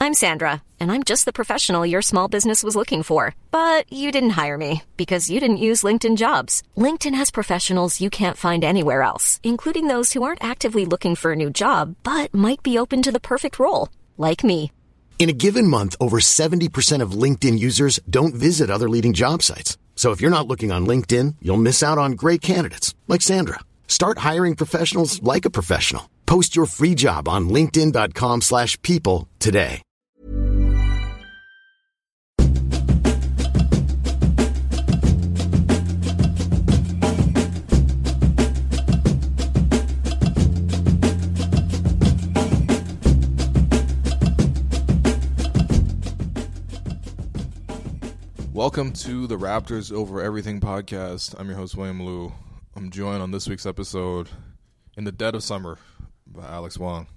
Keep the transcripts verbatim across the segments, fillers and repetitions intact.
I'm Sandra, and I'm just the professional your small business was looking for. But you didn't hire me because you didn't use LinkedIn Jobs. LinkedIn has professionals you can't find anywhere else, including those who aren't actively looking for a new job, but might be open to the perfect role, like me. In a given month, over seventy percent of LinkedIn users don't visit other leading job sites. So if you're not looking on LinkedIn, you'll miss out on great candidates like Sandra. Start hiring professionals like a professional. Post your free job on linkedin.com slash people today. Welcome to the Raptors Over Everything podcast. I'm your host, William Liu. I'm joined on this week's episode in the dead of summer by Alex Wong.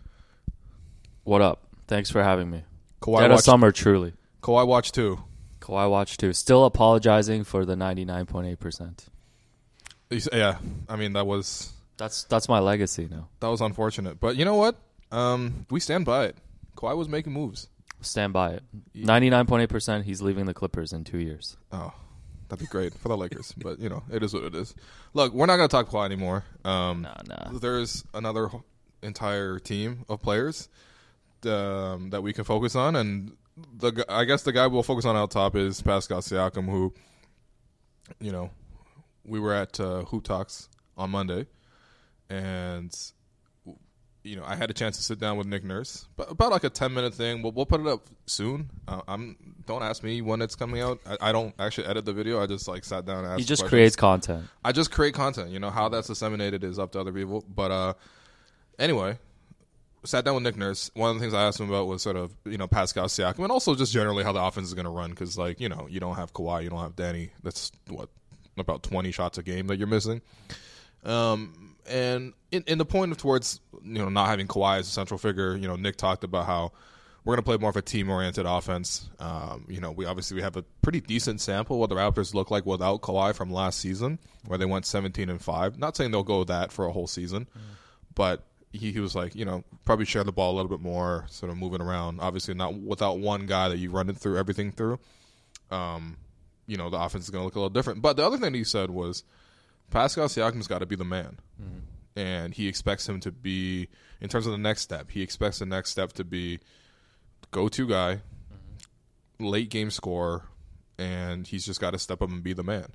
What up? Thanks for having me. Kawhi dead watch, of summer, truly. Kawhi Watch two. Kawhi Watch two. Still apologizing for the ninety-nine point eight percent. Yeah, I mean, that was... That's that's my legacy now. That was unfortunate. But you know what? Um, we stand by it. Kawhi was making moves. Stand by it. ninety-nine point eight percent, he's leaving the Clippers in two years. Oh, that'd be great for the Lakers. But, you know, it is what it is. Look, we're not going to talk Kawhi anymore. Um, nah, nah. There's another entire team of players um, that we can focus on. And the I guess the guy we'll focus on out top is Pascal Siakam, who, you know, we were at uh, Hoop Talks on Monday. And... You know, I had a chance to sit down with Nick Nurse, but about like a ten minute thing. We'll, we'll put it up soon. Uh, I'm don't ask me when it's coming out. I, I don't actually edit the video. I just like sat down and asked. He just questions. creates content. I just create content. You know how that's disseminated is up to other people. But uh, anyway, sat down with Nick Nurse. One of the things I asked him about was sort of you know Pascal Siakam and also just generally how the offense is going to run because like you know you don't have Kawhi, you don't have Danny. That's what about twenty shots a game that you're missing. Um. And in, in the point of towards you know not having Kawhi as a central figure, you know Nick talked about how we're going to play more of a team-oriented offense. Um, you know we obviously we have a pretty decent sample of what the Raptors look like without Kawhi from last season, where they went seventeen and five. Not saying they'll go that for a whole season, mm. but he, he was like you know probably share the ball a little bit more, sort of moving around. Obviously not without one guy that you run it through everything through. Um, you know the offense is going to look a little different. But the other thing that he said was. Pascal Siakam's got to be the man, mm-hmm. and he expects him to be, in terms of the next step, he expects the next step to be go-to guy, mm-hmm. late game scorer, and he's just got to step up and be the man.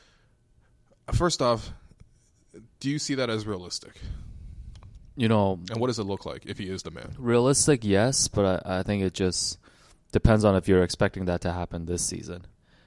First off, do you see that as realistic? You know, and what does it look like if he is the man? Realistic, yes, but I, I think it just depends on if you're expecting that to happen this season.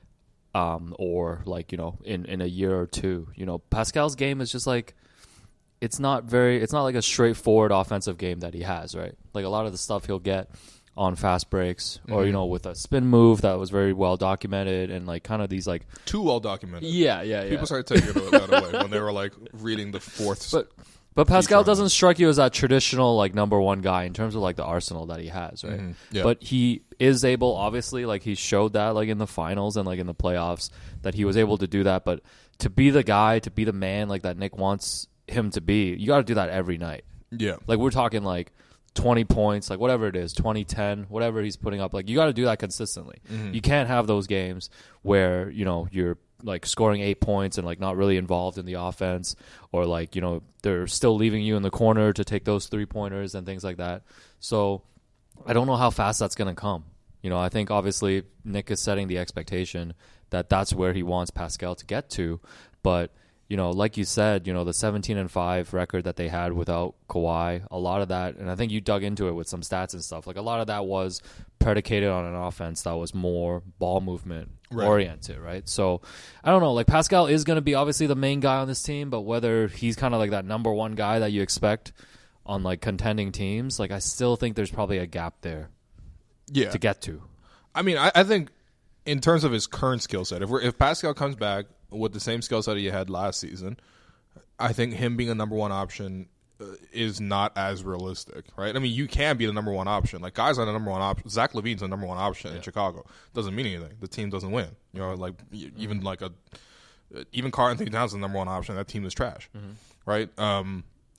Um, or like, you know, in, in a year or two, you know, Pascal's game is just like, it's not very, it's not like a straightforward offensive game that he has, right? Like a lot of the stuff he'll get on fast breaks or, mm-hmm. you know, with a spin move that was very well documented and like kind of these like. Too well documented. Yeah, yeah, yeah. People started taking that away when they were like reading the fourth. But, but Pascal doesn't strike you as that traditional like number one guy in terms of like the arsenal that he has, right? Mm-hmm. Yeah. But he is able, obviously, like he showed that like in the finals and like in the playoffs that he was able to do that. But to be the guy, to be the man like that Nick wants him to be, you got to do that every night. Yeah. Like we're talking like twenty points, like whatever it is, twenty, ten, whatever he's putting up. Like you got to do that consistently. Mm-hmm. You can't have those games where, you know, you're like scoring eight points and like not really involved in the offense or like, you know, they're still leaving you in the corner to take those three pointers and things like that. So I don't know how fast that's going to come. You know, I think obviously Nick is setting the expectation that that's where he wants Pascal to get to. But, you know, like you said, you know, the seventeen and five record that they had without Kawhi, a lot of that, and I think you dug into it with some stats and stuff, like a lot of that was predicated on an offense that was more ball movement right. oriented, right? So, I don't know, like Pascal is going to be obviously the main guy on this team, but whether he's kind of like that number one guy that you expect on like contending teams, like I still think there's probably a gap there yeah. to get to. I mean, I, I think in terms of his current skill set, if we're, if Pascal comes back with the same skill set he had last season, I think him being a number one option uh, is not as realistic, right? I mean, you can be the number one option. Like, guys are the number one option. Zach LaVine's the number one option yeah. in Chicago. Doesn't mean anything. The team doesn't win. You know, like, mm-hmm. even like a – even Karl Anthony Towns is the number one option. That team is trash, mm-hmm. right? Um,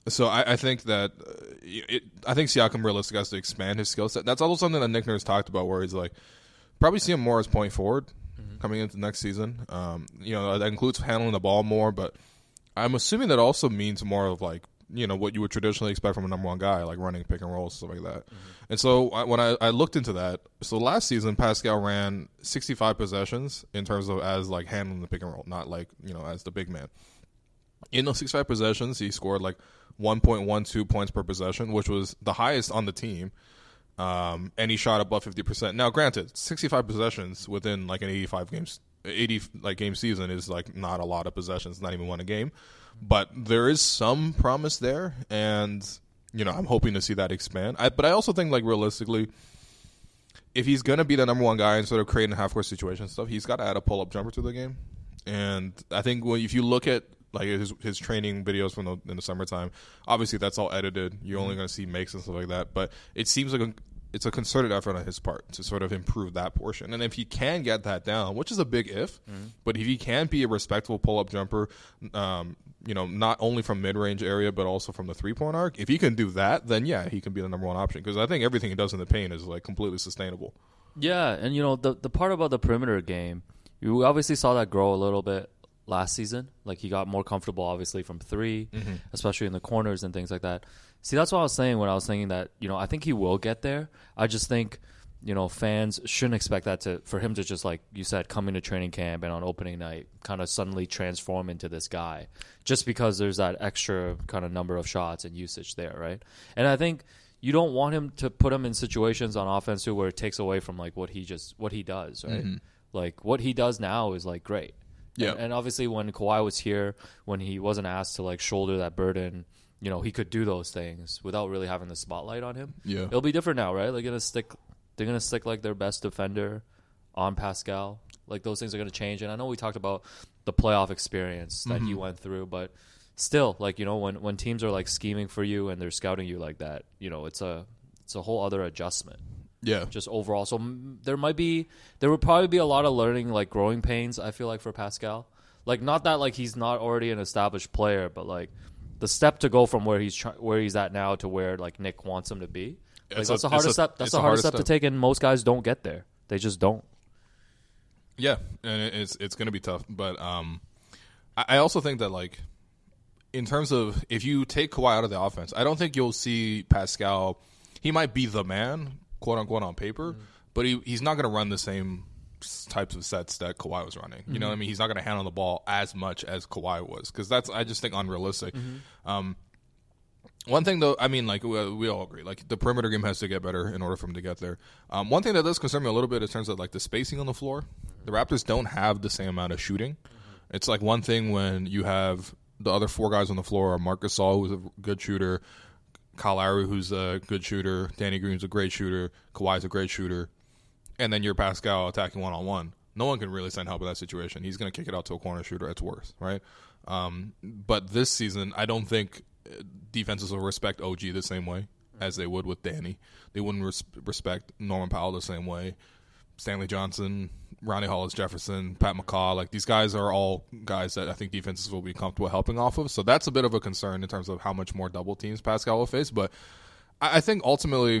So I, I think that uh, it, I think Siakam realistically has to expand his skill set. That's also something that Nick Nurse talked about, where he's like probably see him more as point forward mm-hmm. coming into next season. Um, you know, that includes handling the ball more, but I'm assuming that also means more of like, you know, what you would traditionally expect from a number one guy, like running pick and rolls, stuff like that. Mm-hmm. And so I, when I, I looked into that, so last season Pascal ran sixty-five possessions in terms of as like handling the pick and roll, not like, you know, as the big man. In those sixty-five possessions, he scored like one point one two points per possession, which was the highest on the team. Um, and he shot above fifty percent. Now, granted, sixty-five possessions within like an eighty-five games, eighty like game season is like not a lot of possessions, not even one a game. But there is some promise there, and you know I'm hoping to see that expand. I, but I also think, like realistically, if he's gonna be the number one guy and sort of creating half court situation stuff, he's got to add a pull up jumper to the game. And I think when, if you look at like his his training videos from the in the summertime, obviously that's all edited. You're only gonna see makes and stuff like that. But it seems like a, it's a concerted effort on his part to sort of improve that portion. And if he can get that down, which is a big if, mm-hmm. but if he can be a respectable pull-up jumper, um, you know, not only from mid-range area but also from the three-point arc, if he can do that, then yeah, he can be the number one option. Because I think everything he does in the paint is like completely sustainable. Yeah, and you know the the part about the perimeter game, you obviously saw that grow a little bit last season. Like he got more comfortable, obviously, from three, mm-hmm. especially in the corners and things like that. See, that's what I was saying when I was saying that, you know, I think he will get there. I just think, you know, fans shouldn't expect that to for him to just, like you said, come into training camp and on opening night kind of suddenly transform into this guy just because there's that extra kind of number of shots and usage there, right? And I think you don't want him to put him in situations on offense too where it takes away from like what he just what he does, right? Mm-hmm. Like what he does now is like great. Yeah. And, and obviously when Kawhi was here, when he wasn't asked to like shoulder that burden, you know, he could do those things without really having the spotlight on him. Yeah. It'll be different now, right? They're gonna stick they're gonna stick like their best defender on Pascal. Like those things are gonna change. And I know we talked about the playoff experience that mm-hmm. he went through, but still, like, you know, when, when teams are like scheming for you and they're scouting you like that, you know, it's a it's a whole other adjustment. Yeah. Just overall. So m- there might be there would probably be a lot of learning, like growing pains, I feel like, for Pascal. Like not that like he's not already an established player, but like the step to go from where he's try- where he's at now to where like Nick wants him to be, like, that's a, the hardest a, step. That's the hardest step, step to take, and most guys don't get there. They just don't. Yeah, and it's it's going to be tough. But um, I, I also think that like in terms of if you take Kawhi out of the offense, I don't think you'll see Pascal. He might be the man, quote unquote, on paper, mm-hmm. but he he's not going to run the same types of sets that Kawhi was running. You mm-hmm. know what I mean? He's not going to handle the ball as much as Kawhi was because that's, I just think, unrealistic. Mm-hmm. Um, one thing, though, I mean, like, we, we all agree, like, the perimeter game has to get better in order for him to get there. Um, one thing that does concern me a little bit in terms of, like, the spacing on the floor, the Raptors don't have the same amount of shooting. Mm-hmm. It's, like, one thing when you have the other four guys on the floor are Marc Gasol, who's a good shooter, Kyle Lowry, who's a good shooter, Danny Green's a great shooter, Kawhi's a great shooter, and then you're Pascal attacking one-on-one. No one can really send help in that situation. He's going to kick it out to a corner shooter at worst, right? Um, but this season, I don't think defenses will respect O G the same way as they would with Danny. They wouldn't res- respect Norman Powell the same way. Stanley Johnson, Ronnie Hollis-Jefferson, Pat McCaw, like these guys are all guys that I think defenses will be comfortable helping off of. So that's a bit of a concern in terms of how much more double teams Pascal will face. But I, I think ultimately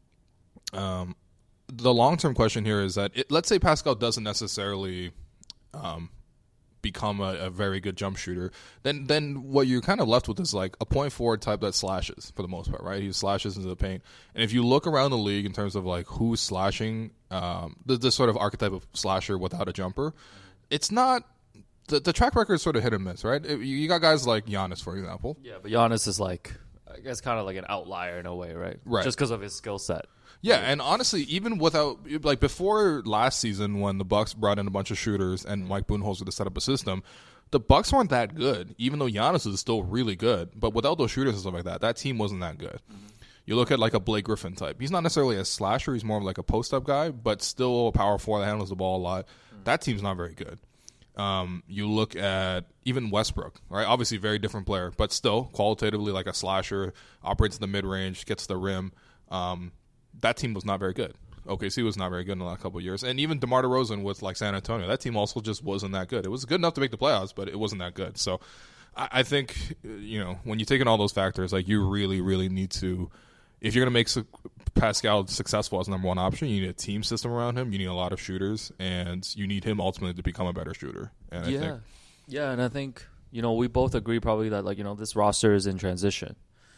um, – the long-term question here is that it, let's say Pascal doesn't necessarily um, become a, a very good jump shooter, then then what you're kind of left with is like a point forward type that slashes for the most part, right? He slashes into the paint. And if you look around the league in terms of like who's slashing, um, the, the sort of archetype of slasher without a jumper, it's not the, – the track record is sort of hit and miss, right? It, you got guys like Giannis, for example. Yeah, but Giannis is like – I guess kind of like an outlier in a way, right? Right. Just because of his skill set. Yeah, and honestly, even without like before last season when the Bucks brought in a bunch of shooters and Mike Budenholzer to set up a system, the Bucks weren't that good. Even though Giannis is still really good, but without those shooters and stuff like that, that team wasn't that good. Mm-hmm. You look at like a Blake Griffin type. He's not necessarily a slasher. He's more of like a post up guy, but still a power forward that handles the ball a lot. Mm-hmm. That team's not very good. Um, you look at even Westbrook, right? Obviously, very different player, but still qualitatively like a slasher, operates in the mid range, gets to the rim. Um, That team was not very good. O K C was not very good in the last couple of years. And even DeMar DeRozan with like San Antonio, that team also just wasn't that good. It was good enough to make the playoffs, but it wasn't that good. So I, I think, you know, when you take in all those factors, like you really, really need to, if you're going to make su- Pascal successful as number one option, you need a team system around him. You need a lot of shooters, and you need him ultimately to become a better shooter. And yeah, I think, yeah, and I think you know we both agree probably that like you know this roster is in transition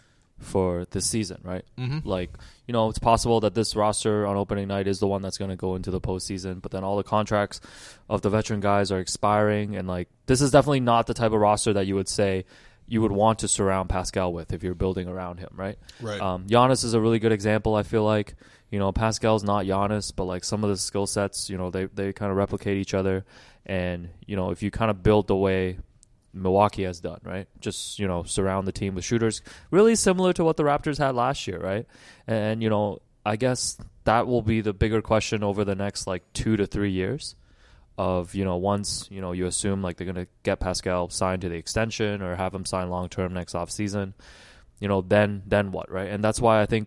for this season, right? Mm-hmm. Like you know it's possible that this roster on opening night is the one that's going to go into the postseason, but then all the contracts of the veteran guys are expiring, and like this is definitely not the type of roster that you would say you would want to surround Pascal with if you're building around him, right? Right. Um, Giannis is a really good example. I feel like you know Pascal's not Giannis, but like some of the skill sets, you know, they they kind of replicate each other, and you know if you kind of build the way Milwaukee has done, right? Just, you know, surround the team with shooters, really similar to what the Raptors had last year, right? And, you know, I guess that will be the bigger question over the next, like, two to three years of, you know, once, you know, you assume, like, they're going to get Pascal signed to the extension or have him sign long-term next offseason, you know, then then what, right? And that's why I think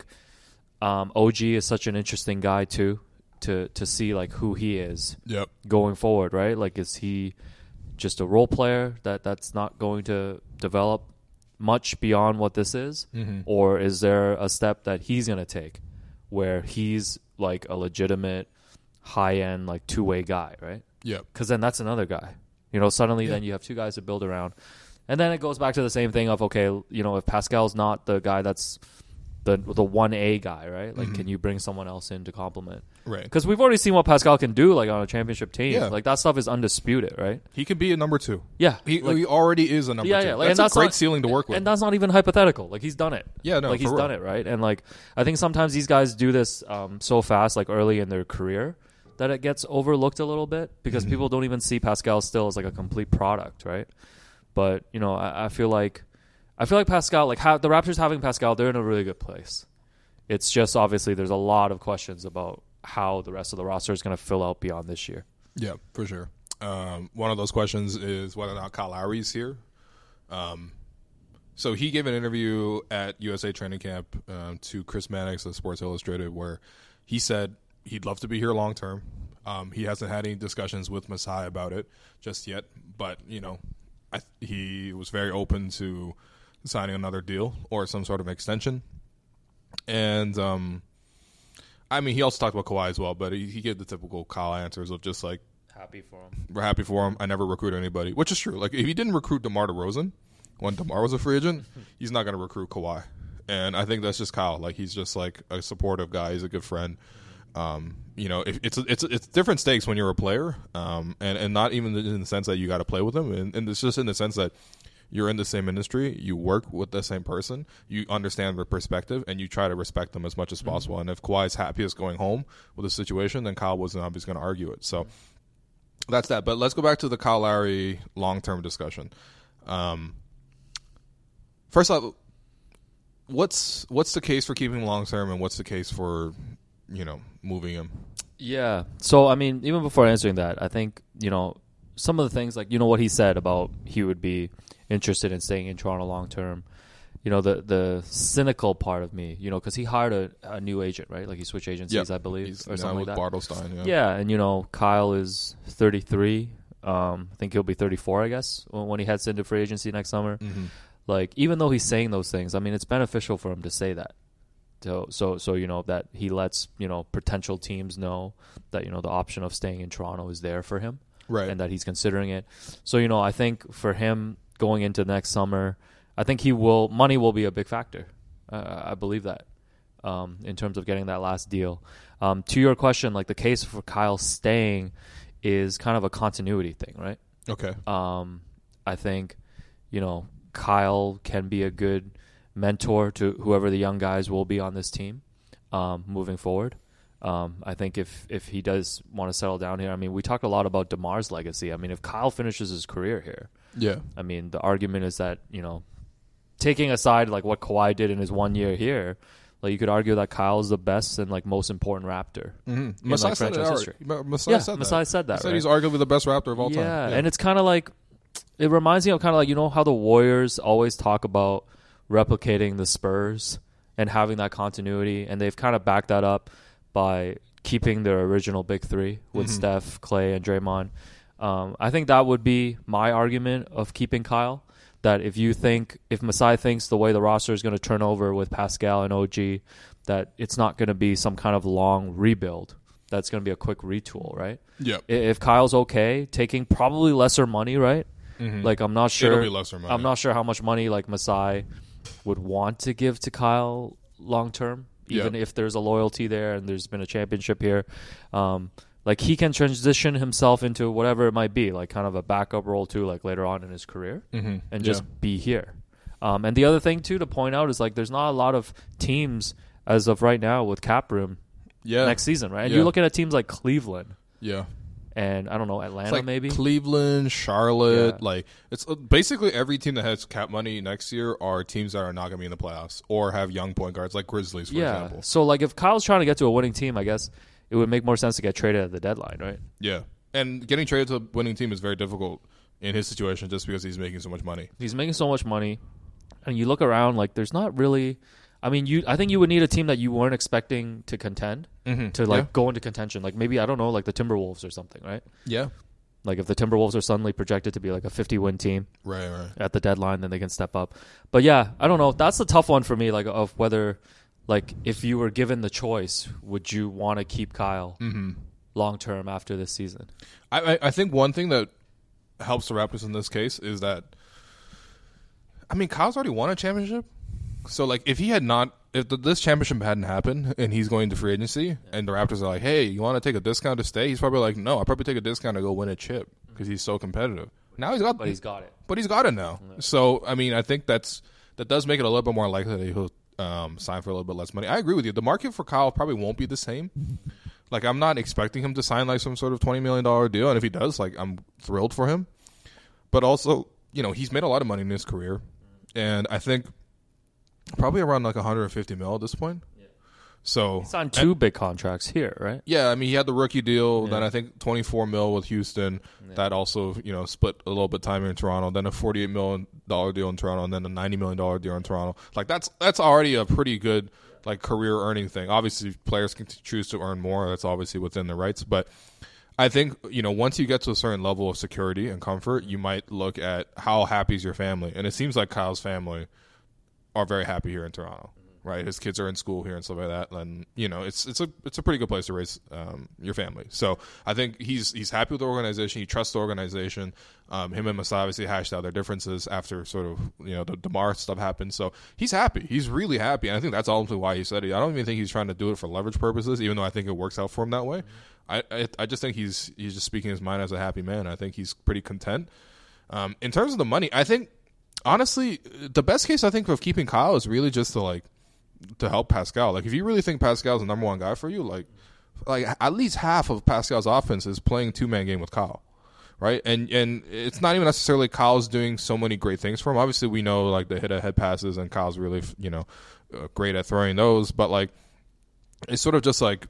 um, O G is such an interesting guy, too, to, to see, like, who he is yep. going forward, right? Like, is he just a role player that that's not going to develop much beyond what this is? Mm-hmm. Or is there a step that he's going to take where he's like a legitimate high-end, like two-way guy, right? Yep. Because then that's another guy. You know, suddenly yeah. then you have two guys to build around. And then it goes back to the same thing of, okay, you know, if Pascal's not the guy that's the the one A guy, right? Like, mm-hmm. can you bring someone else in to complement? Right. Because we've already seen what Pascal can do, like, on a championship team. Yeah. Like, that stuff is undisputed, right? He could be a number two. Yeah. He, like, he already is a number yeah, two. yeah. Like, that's, and that's a great not, ceiling to work with. And that's not even hypothetical. Like, he's done it. Yeah, no, Like, he's for done real. it, right? And, like, I think sometimes these guys do this um, so fast, like, early in their career, that it gets overlooked a little bit because mm-hmm. people don't even see Pascal still as, like, a complete product, right? But, you know, I, I feel like I feel like Pascal, like, ha- the Raptors having Pascal, they're in a really good place. It's just obviously there's a lot of questions about how the rest of the roster is going to fill out beyond this year. Yeah, for sure. Um, one of those questions is whether or not Kyle Lowry's here. Um, so he gave an interview at U S A Training Camp um, to Chris Mannix of Sports Illustrated where he said he'd love to be here long term. Um, he hasn't had any discussions with Masai about it just yet, but, you know, I, he was very open to signing another deal or some sort of extension. And, um, I mean, he also talked about Kawhi as well, but he, he gave the typical Kyle answers of just like, happy for him. We're happy for him. I never recruited anybody, which is true. Like, if he didn't recruit DeMar DeRozan when DeMar was a free agent, he's not going to recruit Kawhi. And I think that's just Kyle. Like, he's just like a supportive guy. He's a good friend. Um, you know, if, it's it's it's different stakes when you're a player, um, and and not even in the sense that you got to play with him, and, and it's just in the sense that you're in the same industry, you work with the same person, you understand their perspective, and you try to respect them as much as possible. Mm-hmm. And if Kawhi's happiest going home with the situation, then Kyle wasn't obviously going to argue it. So that's that. But let's go back to the Kyle Lowry long-term discussion. Um, first off, what's what's the case for keeping him long-term, and what's the case for, you know, moving him? Yeah. So, I mean, even before answering that, I think, you know, some of the things, like, you know, what he said about he would be interested in staying in Toronto long term, you know, the the cynical part of me, you know, because he hired a, a new agent, right? Like, he switched agencies, yep. I believe, He's or something like that. Bartlestein, yeah. Yeah, and, you know, Kyle is thirty-three. Um, I think he'll be thirty-four, I guess, when, when he heads into free agency next summer. Mm-hmm. Like, even though he's saying those things, I mean, it's beneficial for him to say that. So, so, so, you know, that he lets, you know, potential teams know that, you know, the option of staying in Toronto is there for him. Right. And that he's considering it. So, you know, I think for him going into next summer, I think he will, money will be a big factor. Uh, I believe that um, in terms of getting that last deal. Um, to your question, like, the case for Kyle staying is kind of a continuity thing, right? Okay. Um, I think, you know, Kyle can be a good mentor to whoever the young guys will be on this team um, moving forward. Um, I think if, if he does want to settle down here, I mean, we talked a lot about DeMar's legacy. I mean, if Kyle finishes his career here, yeah, I mean, the argument is that, you know, taking aside like what Kawhi did in his one year here, like, you could argue that Kyle is the best and like most important Raptor mm-hmm. in Masai like said franchise it history. Masai yeah, said Masai that. said that. He said right? he's arguably the best Raptor of all yeah, time. Yeah, and it's kind of like, it reminds me of kind of like, you know how the Warriors always talk about replicating the Spurs and having that continuity, and they've kind of backed that up by keeping their original big three with mm-hmm. Steph, Clay, and Draymond. Um, I think that would be my argument of keeping Kyle, that if you think, if Masai thinks the way the roster is going to turn over with Pascal and O G, that it's not going to be some kind of long rebuild. That's going to be a quick retool, right? Yeah. If Kyle's okay, taking probably lesser money, right? Mm-hmm. Like, I'm not sure. It'll be lesser money. I'm not sure how much money like Masai would want to give to Kyle long term, even yeah. if there's a loyalty there and there's been a championship here. Um, like, he can transition himself into whatever it might be, like kind of a backup role too, like later on in his career, mm-hmm. and just yeah. be here. Um, and the other thing too to point out is like there's not a lot of teams as of right now with cap room yeah. next season, right? And yeah. you're looking at teams like Cleveland. Yeah. And I don't know, Atlanta it's like maybe? Cleveland, Charlotte. Yeah. Like, it's uh, basically every team that has cap money next year are teams that are not going to be in the playoffs or have young point guards, like Grizzlies, for yeah. example. So, like, if Kyle's trying to get to a winning team, I guess it would make more sense to get traded at the deadline, right? Yeah. And getting traded to a winning team is very difficult in his situation just because he's making so much money. He's making so much money. And you look around, like, there's not really... I mean, you. I think you would need a team that you weren't expecting to contend mm-hmm. to, like, yeah. go into contention. Like, maybe, I don't know, like the Timberwolves or something, right? Yeah. Like, if the Timberwolves are suddenly projected to be, like, a fifty-win team right, right. at the deadline, then they can step up. But, yeah, I don't know. That's the tough one for me, like, of whether, like, if you were given the choice, would you want to keep Kyle mm-hmm. long-term after this season? I, I I think one thing that helps the Raptors in this case is that, I mean, Kyle's already won a championship. So, like, if he had not, if the, this championship hadn't happened and he's going to free agency yeah. and the Raptors are like, hey, you want to take a discount to stay? He's probably like, no, I'll probably take a discount to go win a chip because he's so competitive. Now he's got, but he's got it. But he's got it now. Yeah. So, I mean, I think that's that does make it a little bit more likely that he'll um, sign for a little bit less money. I agree with you. The market for Kyle probably won't be the same. Like, I'm not expecting him to sign like some sort of twenty million dollars deal, and if he does, like, I'm thrilled for him. But also, you know, he's made a lot of money in his career, and I think. Probably around like one hundred fifty mil at this point. Yeah. So he signed two and, big contracts here, right? Yeah, I mean he had the rookie deal, yeah. then I think twenty-four mil with Houston. Yeah. That also, you know, split a little bit time here in Toronto. Then a forty-eight million dollar deal in Toronto, and then a ninety million dollar deal in Toronto. Like that's that's already a pretty good like career earning thing. Obviously, players can choose to earn more. That's obviously within their rights, but. I think, you know, once you get to a certain level of security and comfort, you might look at how happy is your family. And it seems like Kyle's family are very happy here in Toronto, right? His kids are in school here and stuff like that, and you know, it's it's a it's a pretty good place to raise um, your family. So I think he's he's happy with the organization. He trusts the organization. Um, him and Masai obviously hashed out their differences after sort of you know the DeMar stuff happened. So he's happy. He's really happy, and I think that's ultimately why he said it. I don't even think he's trying to do it for leverage purposes, even though I think it works out for him that way. I I, I just think he's he's just speaking his mind as a happy man. I think he's pretty content. Um, in terms of the money, I think. Honestly, the best case I think of keeping Kyle is really just to like to help Pascal. Like if you really think Pascal's the number one guy for you, like like at least half of Pascal's offense is playing two man game with Kyle, right? And and it's not even necessarily Kyle's doing so many great things for him. Obviously, we know like the hit ahead passes, and Kyle's really you know uh, great at throwing those. But like it's sort of just like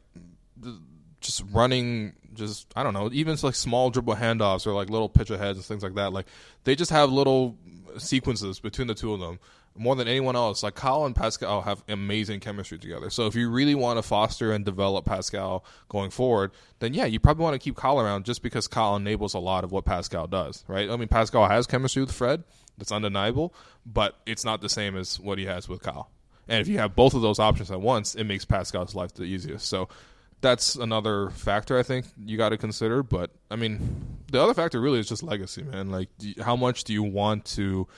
just running. Just I don't know, even like small dribble handoffs or like little pitch aheads and things like that. Like they just have little sequences between the two of them more than anyone else. Like Kyle and Pascal have amazing chemistry together. So if you really want to foster and develop Pascal going forward, then yeah, you probably want to keep Kyle around just because Kyle enables a lot of what Pascal does, right? I mean, Pascal has chemistry with Fred. That's undeniable, but it's not the same as what he has with Kyle. And if you have both of those options at once, it makes Pascal's life the easiest. So that's another factor I think you got to consider. But, I mean, the other factor really is just legacy, man. Like, do you, how much do you want to,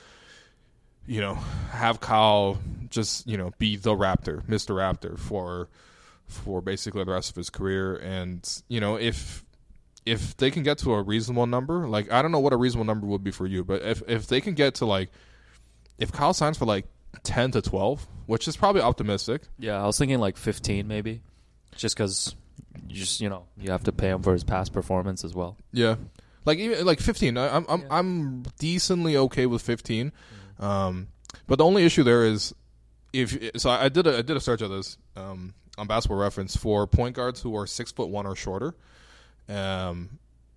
you know, have Kyle just, you know, be the Raptor, Mister Raptor for for basically the rest of his career? And, you know, if if they can get to a reasonable number, like, I don't know what a reasonable number would be for you, but if, if they can get to, like, if Kyle signs for, like, ten to twelve, which is probably optimistic. Yeah, I was thinking, like, fifteen maybe. Just because you just you know you have to pay him for his past performance as well. Yeah, like even like fifteen. I, I'm I'm yeah. I'm decently okay with fifteen, mm-hmm. um, but the only issue there is if so I did a I did a search of this um, on Basketball Reference for point guards who are six foot one or shorter, um,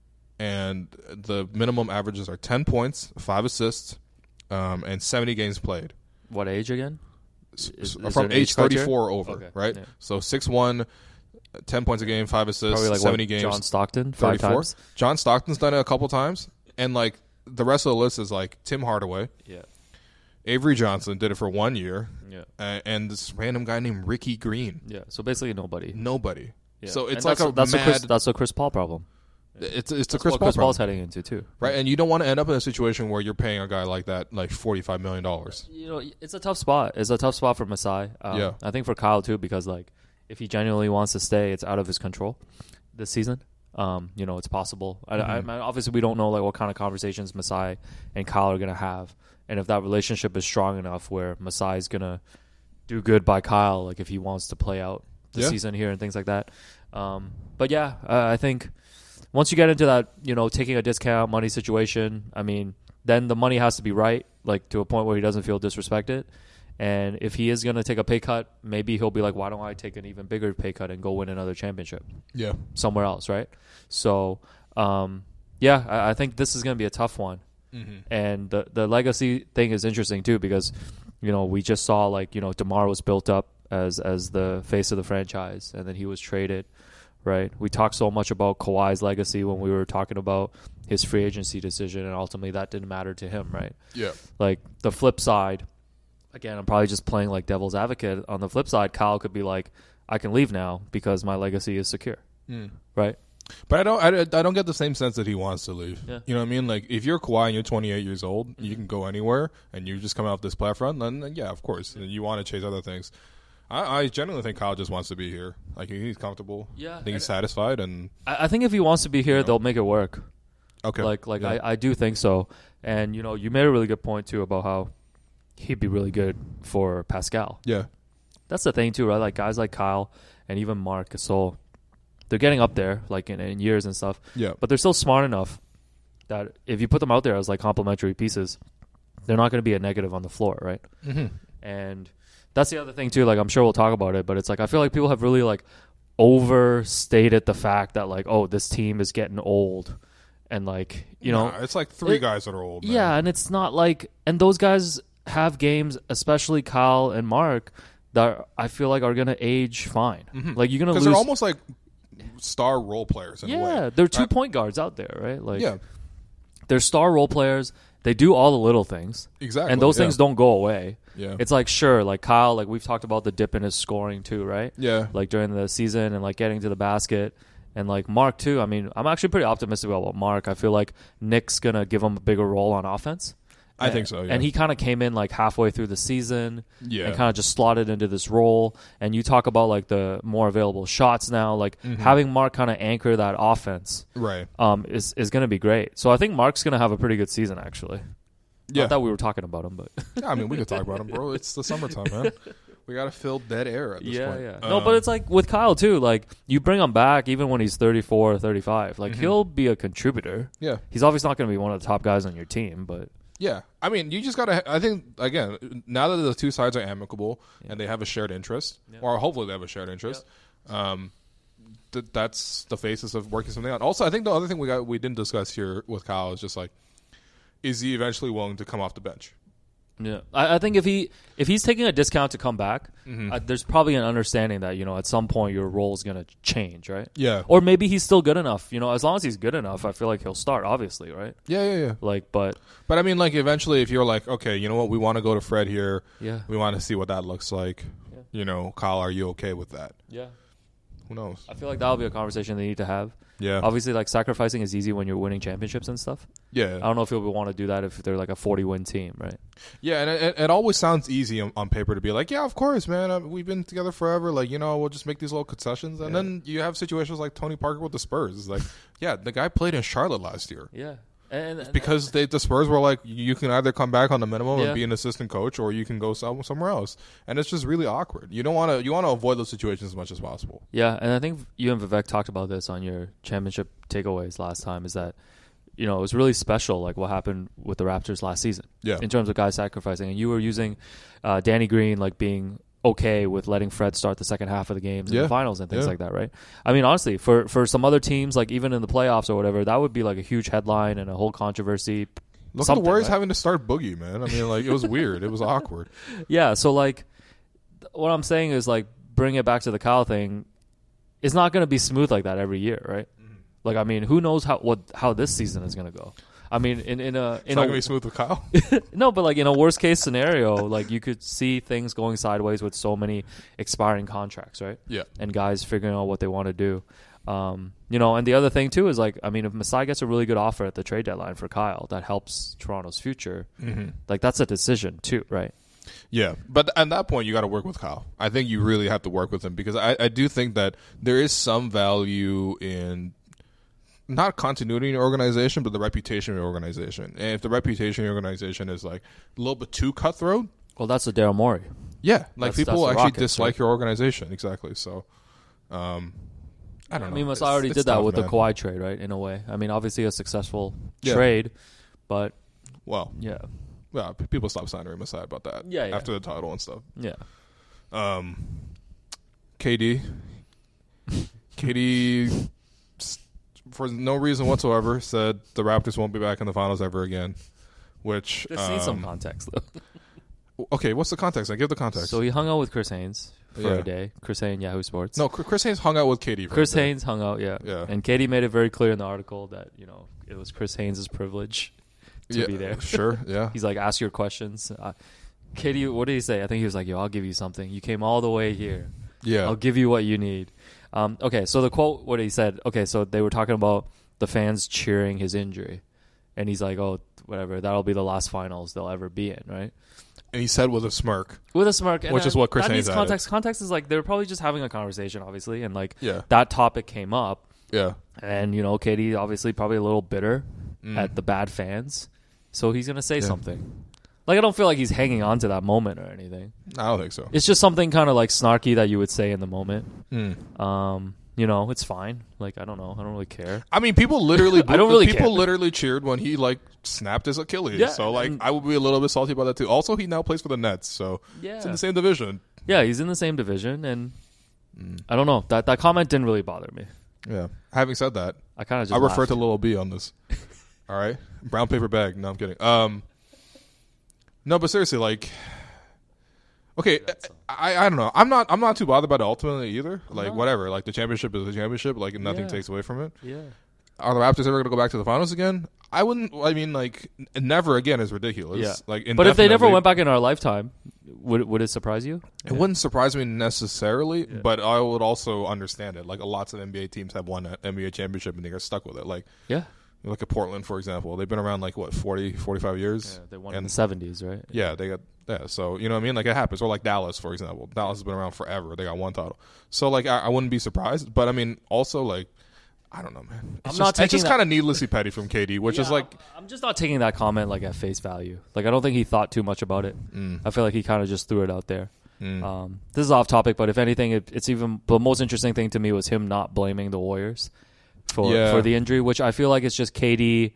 and the minimum averages are ten points, five assists, um, and seventy games played. What age again? Is, is from age thirty-four or over, okay. right? Yeah. So six one, ten points a game, five assists, probably like seventy what, games. John Stockton, five thirty-four. times. John Stockton's done it a couple times, and like the rest of the list is like Tim Hardaway, yeah, Avery Johnson did it for one year. Yeah. Uh, and this random guy named Ricky Green. Yeah. So basically nobody. Nobody. Yeah. So it's And like that's, a that's mad... a Chris, that's a Chris Paul problem. It's, it's That's a Chris what Paul Chris Paul's problem. heading into too. Right, and you don't want to end up in a situation where you're paying a guy like that like forty-five million dollars. You know, it's a tough spot. It's a tough spot for Masai. Um, Yeah. I think for Kyle too, because like if he genuinely wants to stay, it's out of his control this season. Um, you know, it's possible. I, Mm-hmm. I, I, obviously, we don't know like what kind of conversations Masai and Kyle are gonna have, and if that relationship is strong enough where Masai is gonna do good by Kyle, like if he wants to play out the Yeah. season here and things like that. Um, but yeah, uh, I think once you get into that, you know, taking a discount money situation, I mean, then the money has to be right, like to a point where he doesn't feel disrespected. And if he is going to take a pay cut, maybe he'll be like, why don't I take an even bigger pay cut and go win another championship Yeah. somewhere else, right? So, um, yeah, I, I think this is going to be a tough one. Mm-hmm. And the the legacy thing is interesting too because, you know, we just saw like, you know, DeMar was built up as as the face of the franchise, and then he was traded, right? We talked so much about Kawhi's legacy when we were talking about his free agency decision, and ultimately that didn't matter to him, right? Yeah. Like the flip side, again, I'm probably just playing like devil's advocate. On the flip side, Kyle could be like, I can leave now because my legacy is secure, Mm. right? But I don't, I, I don't get the same sense that he wants to leave. Yeah. You know what I mean? Like, if you're Kawhi and you're twenty-eight years old, you can go anywhere, and you just come out this platform, then, then yeah, of course, and you want to chase other things. I, I genuinely think Kyle just wants to be here. Like, he's comfortable. Yeah, I think he's and- satisfied, and I, I think if he wants to be here, know. they'll make it work. okay. Like, like Yeah. I, I do think so. And you know, you made a really good point too about how he'd be really good for Pascal. yeah. That's the thing too, right? Like guys like Kyle and even Marc Gasol, they're getting up there, like in, in years and stuff. Yeah. But they're still smart enough that if you put them out there as like complementary pieces, they're not going to be a negative on the floor, right? Mm-hmm. And that's the other thing too. Like I'm sure we'll talk about it, but it's like I feel like people have really like overstated the fact that like, oh, this team is getting old, and like you know, Nah, it's like three it- guys that are old. Man. yeah, and it's not like, and those guys have games, especially Kyle and Mark, that I feel like are gonna age fine. Like you're gonna Because lose. they're almost like star role players in a yeah, way. they're two Right? point guards out there, right? Like Yeah. they're star role players. They do all the little things. Exactly, And those yeah. things don't go away. Yeah. It's like, sure, like Kyle, like we've talked about the dip in his scoring too, right? Yeah. Like during the season and like getting to the basket. And like Mark too. I mean, I'm actually pretty optimistic about Mark. I feel like Nick's going to give him a bigger role on offense. I And- think so, yeah. And he kind of came in like halfway through the season Yeah. and kind of just slotted into this role. And you talk about like the more available shots now, like Mm-hmm. having Mark kind of anchor that offense Right. um, is, is going to be great. So I think Mark's going to have a pretty good season, actually. Yeah. Not that we were talking about him, but Yeah, I mean, we could talk about him, bro. It's the summertime, man. We got to fill dead air at this yeah, point. yeah. Um, No, but it's like with Kyle too. Like you bring him back even when he's thirty-four or thirty-five. Like he'll be a contributor. Yeah. He's obviously not going to be one of the top guys on your team, but Yeah. I mean, you just got to, I think, again, now that the two sides are amicable and they have a shared interest, or hopefully they have a shared interest, um, th- that's the basis of working something out. Also, I think the other thing we got we didn't discuss here with Kyle is just like, is he eventually willing to come off the bench? yeah, I, I think if he if he's taking a discount to come back, Mm-hmm. uh, there's probably an understanding that you know at some point your role is going to change, right? Yeah. Or maybe he's still good enough. You know, as long as he's good enough, I feel like he'll start. Obviously, right? Yeah, yeah, yeah. Like, but But I mean, like, eventually, if you're like, okay, you know what, we want to go to Fred here. Yeah. We want to see what that looks like. You know, Kyle, are you okay with that? yeah, Who knows? I feel like that'll be a conversation they need to have. Yeah. Obviously, like sacrificing is easy when you're winning championships and stuff. Yeah. I don't know if he'll want to do that if they're like a forty-win team, right? Yeah, and it, it always sounds easy on, on paper to be like, yeah, of course, man. Uh, we've been together forever. Like, you know, we'll just make these little concessions. And then you have situations like Tony Parker with the Spurs. It's like, yeah, the guy played in Charlotte last year. Yeah, and, and Because they, the Spurs were like, you can either come back on the minimum Yeah. and be an assistant coach, or you can go some, somewhere else. And it's just really awkward. You don't want to. You want to avoid those situations as much as possible. yeah, and I think you and Vivek talked about this on your championship takeaways last time. Is that you know it was really special, like what happened with the Raptors last season. Yeah. in terms of guys sacrificing, and you were using uh, Danny Green like being okay with letting Fred start the second half of the games in Yeah. the finals and things Yeah. like that, right? I mean, honestly, for for some other teams, like even in the playoffs or whatever, that would be like a huge headline and a whole controversy. Look at Something, the Warriors right? having to start Boogie, man. I mean, like, it was weird. It was awkward. Yeah, so like th- what I'm saying is like bring it back to the Kyle thing. It's not going to be smooth like that every year, right? Mm-hmm. Like I mean, who knows how what how this season is going to go? I mean, in in a It's in not a gonna be smooth with Kyle. no, but like in a worst case scenario, like you could see things going sideways with so many expiring contracts, right? Yeah. And guys figuring out what they want to do. Um, you know, and the other thing too is like, I mean, if Masai gets a really good offer at the trade deadline for Kyle, that helps Toronto's future. Mm-hmm. Like that's a decision too, right? Yeah, but at that point, you got to work with Kyle. I think you really have to work with him because I, I do think that there is some value in not continuity in your organization, but the reputation of your organization. And if the reputation of your organization is like a little bit too cutthroat, well, that's a Daryl Morey. Yeah, like that's, people that's actually Rockets, dislike right? your organization. Exactly. So, um, I don't I know. mean, Masai It's- already it's did that tough, with man. the Kawhi trade, right? In a way. I mean, obviously a successful Yeah. trade, but Well, yeah, yeah, p- people stopped signing Masai about that. Yeah, yeah. after the title and stuff. yeah. Um, K D, K D, s- for no reason whatsoever, said the Raptors won't be back in the finals ever again. Which Just need some um, context though. okay, what's the context? I give the context. So he hung out with Chris Haynes for Yeah. a day. Chris Haynes, Yahoo Sports. no, Chris Haynes hung out with K D. For Chris a day. Haynes hung out, yeah. Yeah. And Katie made it very clear in the article that, you know, it was Chris Haynes' privilege to yeah, be there. Sure, yeah. He's like, ask your questions. Uh, Katie, what did he say? I think he was like, yo, I'll give you something. You came all the way here. Yeah. I'll give you what you need. Um, okay, so the quote, what he said, okay, so they were talking about the fans cheering his injury. And he's like, oh, whatever, that'll be the last finals they'll ever be in, right? And he said with a smirk. With a smirk. And Which is that- what Chris that Haynes needs added. context. Context is like, they were probably just having a conversation, obviously, and like Yeah. that topic came up. Yeah. And, you know, Katie obviously probably a little bitter at the bad fans. So he's going to say something. Like, I don't feel like he's hanging on to that moment or anything. I don't think so. It's just something kind of like snarky that you would say in the moment. Mm. Um, you know, it's fine. Like, I don't know. I don't really care. I mean, people literally. I don't really People care. literally cheered when he like snapped his Achilles. Yeah, so like, and- I would be a little bit salty about that too. Also, he now plays for the Nets, so Yeah. it's in the same division. Yeah, he's in the same division. And I don't know. That, that comment didn't really bother me. Yeah. Having said that, I kind of just I refer laughed. to Little B on this. All right, brown paper bag. No, I'm kidding. Um, no, but seriously, like, okay, I, I don't know. I'm not I'm not too bothered about it ultimately either. Like, not. whatever. Like, the championship is the championship. Like, nothing Yeah. takes away from it. Yeah. Are the Raptors ever going to go back to the finals again? I wouldn't. I mean, like, n- never again is ridiculous. Yeah. Like, But if they never indefinitely. went back in our lifetime, would would it surprise you? It wouldn't surprise me necessarily, but I would also understand it. Like, lots of N B A teams have won an N B A championship and they got stuck with it. Like, Yeah. look at Portland, for example. They've been around, like, what, forty, forty-five years? Yeah, they won in And- the seventies, right? Yeah, they got, yeah, so, you know what I mean? Like, it happens. Or, like, Dallas, for example. Dallas has been around forever. They got one title. So, like, I, I wouldn't be surprised. But, I mean, also, like, I don't know, man. It's I'm just, not it's taking just that- kind of needlessly petty from K D, which is, Yeah, like, I'm just not taking that comment like at face value. Like I don't think he thought too much about it. Mm. I feel like he kind of just threw it out there. Um, this is off topic, but if anything, it, it's even the most interesting thing to me was him not blaming the Warriors for Yeah. for the injury, which I feel like it's just K D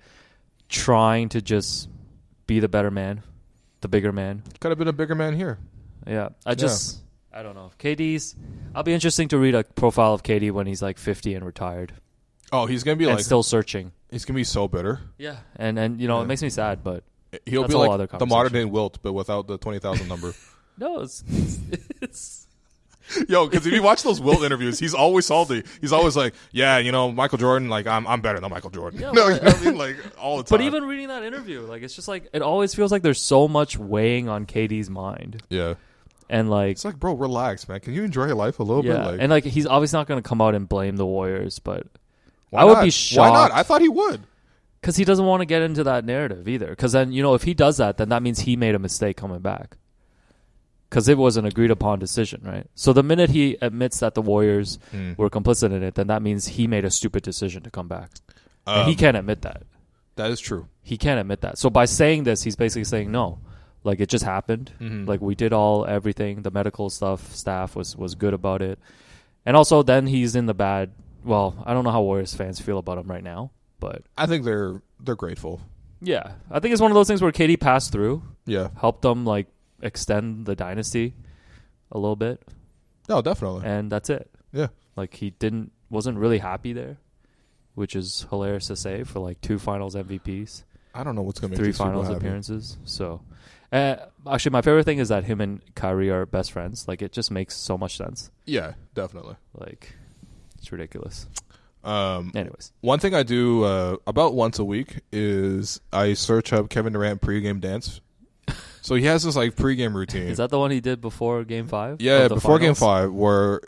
trying to just be the better man, the bigger man. could have been a bigger man here. Yeah, I just I don't know. K D's. I'll be interesting to read a profile of K D when he's like fifty and retired Oh, he's going to be, and like, still searching. he's going to be so bitter. Yeah, and and you know Yeah. it makes me sad, but He'll That's be a whole like other the modern day conversation. Wilt, but without the twenty thousand number. no, it's it's. it's Yo, because if you watch those Wilt interviews, he's always salty. He's always like, "Yeah, you know, Michael Jordan. Like, I'm, I'm better than Michael Jordan." Yeah, no, but- you know what I mean, like all the time. But even reading that interview, like it's just like it always feels like there's so much weighing on K D's mind, yeah, and like it's like, bro, relax, man. Can you enjoy your life a little yeah, bit? Like, and like he's obviously not going to come out and blame the Warriors, but why I would not? be Why not? shocked. I thought he would. because he doesn't want to get into that narrative either. Because then you know if he does that, then that means he made a mistake coming back. Because it was an agreed upon decision, right? So the minute he admits that the Warriors Mm. were complicit in it, then that means he made a stupid decision to come back, and he Um, can't admit that. That is true. He can't admit that. So by saying this, he's basically saying no. Like it just happened. Mhm. Like we did all everything. The medical stuff staff was was good about it. And also then he's in the bad. Well, I don't know how Warriors fans feel about him right now, but I think they're they're grateful. yeah, I think it's one of those things where K D passed through, Yeah. helped them like extend the dynasty a little bit, No, definitely. and that's it. Yeah. Like he didn't wasn't really happy there, which is hilarious to say for like two Finals M V Ps. I don't know what's gonna make Three these people finals happy. appearances. So, uh, actually, my favorite thing is that him and Kyrie are best friends. Like, it just makes so much sense. Yeah, definitely. Like, it's ridiculous. Um, Anyways, one thing I do uh, about once a week is I search up Kevin Durant pregame dance. So he has this like pregame routine. is that the one he did before Game Five? Yeah, before finals? Game Five, where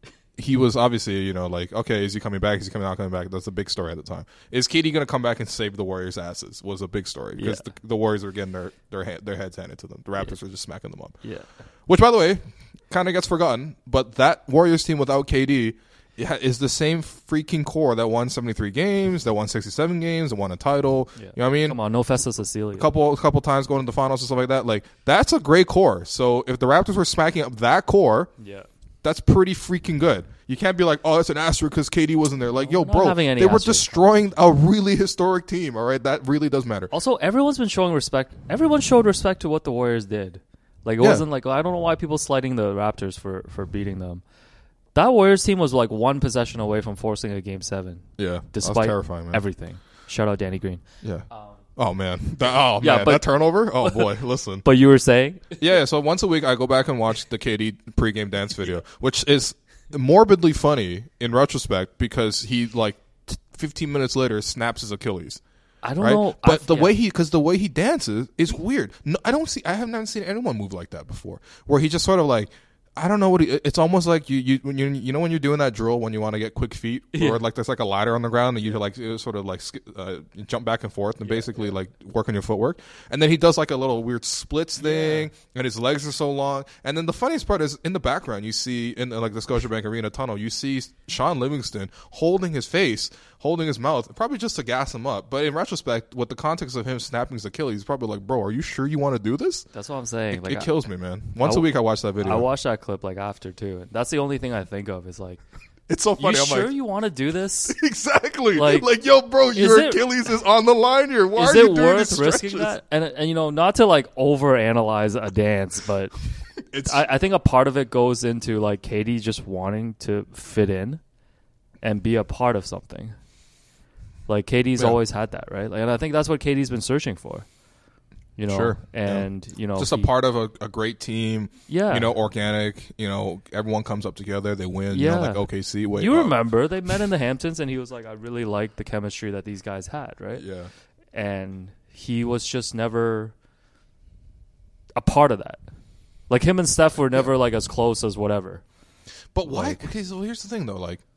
he was obviously, you know, like, okay, is he coming back? Is he coming out? Coming back? That's a big story at the time. Is K D going to come back and save the Warriors' asses? Was a big story because yeah. the, the Warriors were getting their their, ha- their heads handed to them. The Raptors yeah. were just smacking them up. Yeah. Which, by the way, kind of gets forgotten. But that Warriors team without K D is the same freaking core that won seventy-three games, that won sixty-seven games, that won a title. Yeah. You know what I mean? Come on, no Festus Cecilia. A couple, a couple times going to the finals and stuff like that. Like, that's a great core. So if the Raptors were smacking up that core, yeah. that's pretty freaking good. You can't be like, oh, it's an asterisk because K D wasn't there. Like, no, yo, bro, they were asterisk. destroying a really historic team, all right? That really does matter. Also, everyone's been showing respect. Everyone showed respect to what the Warriors did. Like, it yeah. wasn't like, I don't know why people slighting the Raptors for, for beating them. That Warriors team was like one possession away from forcing a game seven. Yeah, despite that's terrifying, man. everything. Shout out Danny Green. Yeah. Um, oh man. That, oh yeah, man. but, that turnover. Oh boy. Listen. But you were saying? Yeah. So once a week, I go back and watch the K D pregame dance video, which is morbidly funny in retrospect because he like fifteen minutes later snaps his Achilles. I don't right? know, but I've, the yeah. way he, because the way he dances is weird. No, I don't see. I have never seen anyone move like that before, where he just sort of like. I don't know what he, it's almost like you you when you you know when you're doing that drill when you want to get quick feet yeah. or like there's like a ladder on the ground and you like sort of like uh, jump back and forth and yeah, basically yeah. like work on your footwork, and then he does like a little weird splits thing yeah. and his legs are so long, and then the funniest part is in the background you see in like the Scotiabank Arena tunnel you see Sean Livingston holding his face, holding his mouth, probably just to gas him up, but in retrospect with the context of him snapping his Achilles, he's probably like, bro, are you sure you want to do this? That's what I'm saying. It, like it I, kills me, man. Once I, a week I watch that video. I watch that clip like after too. That's the only thing I think of is like, it's so funny. You I'm sure like, you want to do this? Exactly. Like, like, yo, bro, your it, Achilles is on the line here. Why is are you it doing worth these risking stretches? that? And and you know, not to like overanalyze a dance, but it's. I, I think a part of it goes into like Katie just wanting to fit in and be a part of something. Like Katie's yeah. always had that, right? Like, and I think that's what Katie's been searching for. You know, sure. and yeah. you know, just he, a part of a, a great team. Yeah, you know, organic. You know, everyone comes up together. They win. Yeah, you know, like O K C. Wait, you uh, remember they met in the Hamptons, and he was like, "I really like the chemistry that these guys had." Right? Yeah, and he was just never a part of that. Like him and Steph were never yeah. like as close as whatever. But why? Like, okay, so here's the thing, though. Like,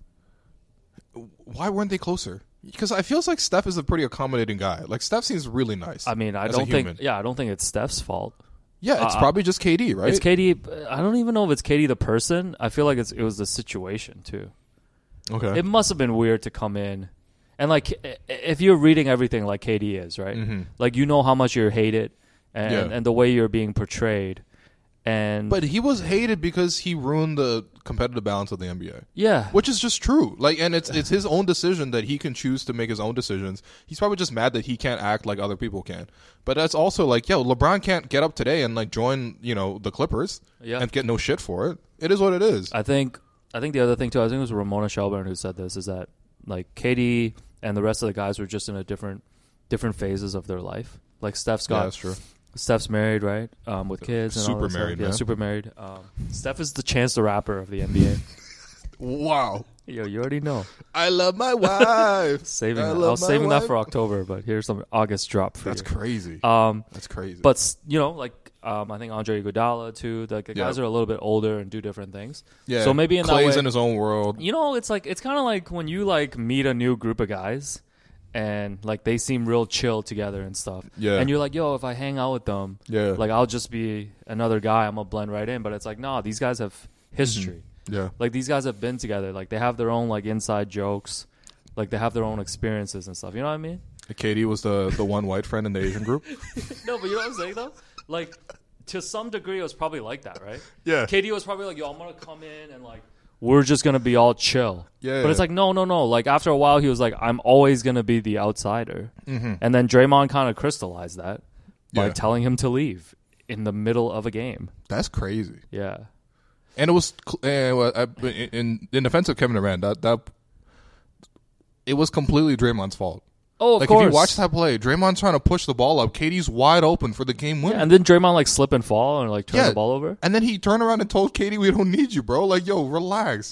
why weren't they closer? Because I feels like Steph is a pretty accommodating guy. Like Steph seems really nice. I mean, I don't think. Yeah, I don't think it's Steph's fault. Yeah, it's uh, probably just K D, right? It's K D. I don't even know if it's K D the person. I feel like it's it was the situation too. Okay. It must have been weird to come in, and like if you're reading everything like K D is, right? Mm-hmm. Like you know how much you're hated, and yeah. and the way you're being portrayed. And but he was hated because he ruined the competitive balance of the N B A. Yeah, which is just true. Like, and it's it's his own decision that he can choose to make his own decisions. He's probably just mad that he can't act like other people can. But that's also like, yo, LeBron can't get up today and like join, you know, the Clippers yeah. and get no shit for it. It is what it is. I think. I think the other thing too. I think it was Ramona Shelburne who said this: is that like K D and the rest of the guys were just in a different different phases of their life. Like Steph's got. Yeah, that's true. Steph's married, right? Um, with kids and super all that married, stuff. Yeah, man. super married. Um, Steph is the Chance the Rapper of the N B A. Wow. Yo, you already know. I love my wife. saving I, that. love I was saving wife. that for October, but here's some August drop for That's you. That's crazy. Um, That's crazy. But you know, like um, I think Andre Iguodala too. The, the yeah. guys are a little bit older and do different things. Yeah. So maybe in Clay's that way, in his own world. You know, it's like it's kind of like when you like meet a new group of guys. And like they seem real chill together and stuff. Yeah. And you're like, yo, if I hang out with them, yeah. like I'll just be another guy. I'm gonna blend right in. But it's like, nah, these guys have history. Mm-hmm. Yeah. Like these guys have been together. Like they have their own like inside jokes. Like they have their own experiences and stuff. You know what I mean? Katie was the the one white friend in the Asian group. No, but you know what I'm saying though? Like to some degree, it was probably like that, right? Yeah. Katie was probably like, yo, I'm gonna come in and like. We're just going to be all chill. Yeah, but yeah. it's like, no, no, no. Like, after a while, he was like, I'm always going to be the outsider. Mm-hmm. And then Draymond kind of crystallized that by yeah. telling him to leave in the middle of a game. That's crazy. Yeah. And it was, uh, in, in defense of Kevin Durant, that, that, it was completely Draymond's fault. Oh, of like course. If you watch that play, Draymond's trying to push the ball up. Katie's wide open for the game winner. Yeah, and then Draymond like slip and fall and like turn yeah. the ball over. And then he turned around and told Katie, "We don't need you, bro. Like, yo, relax, man."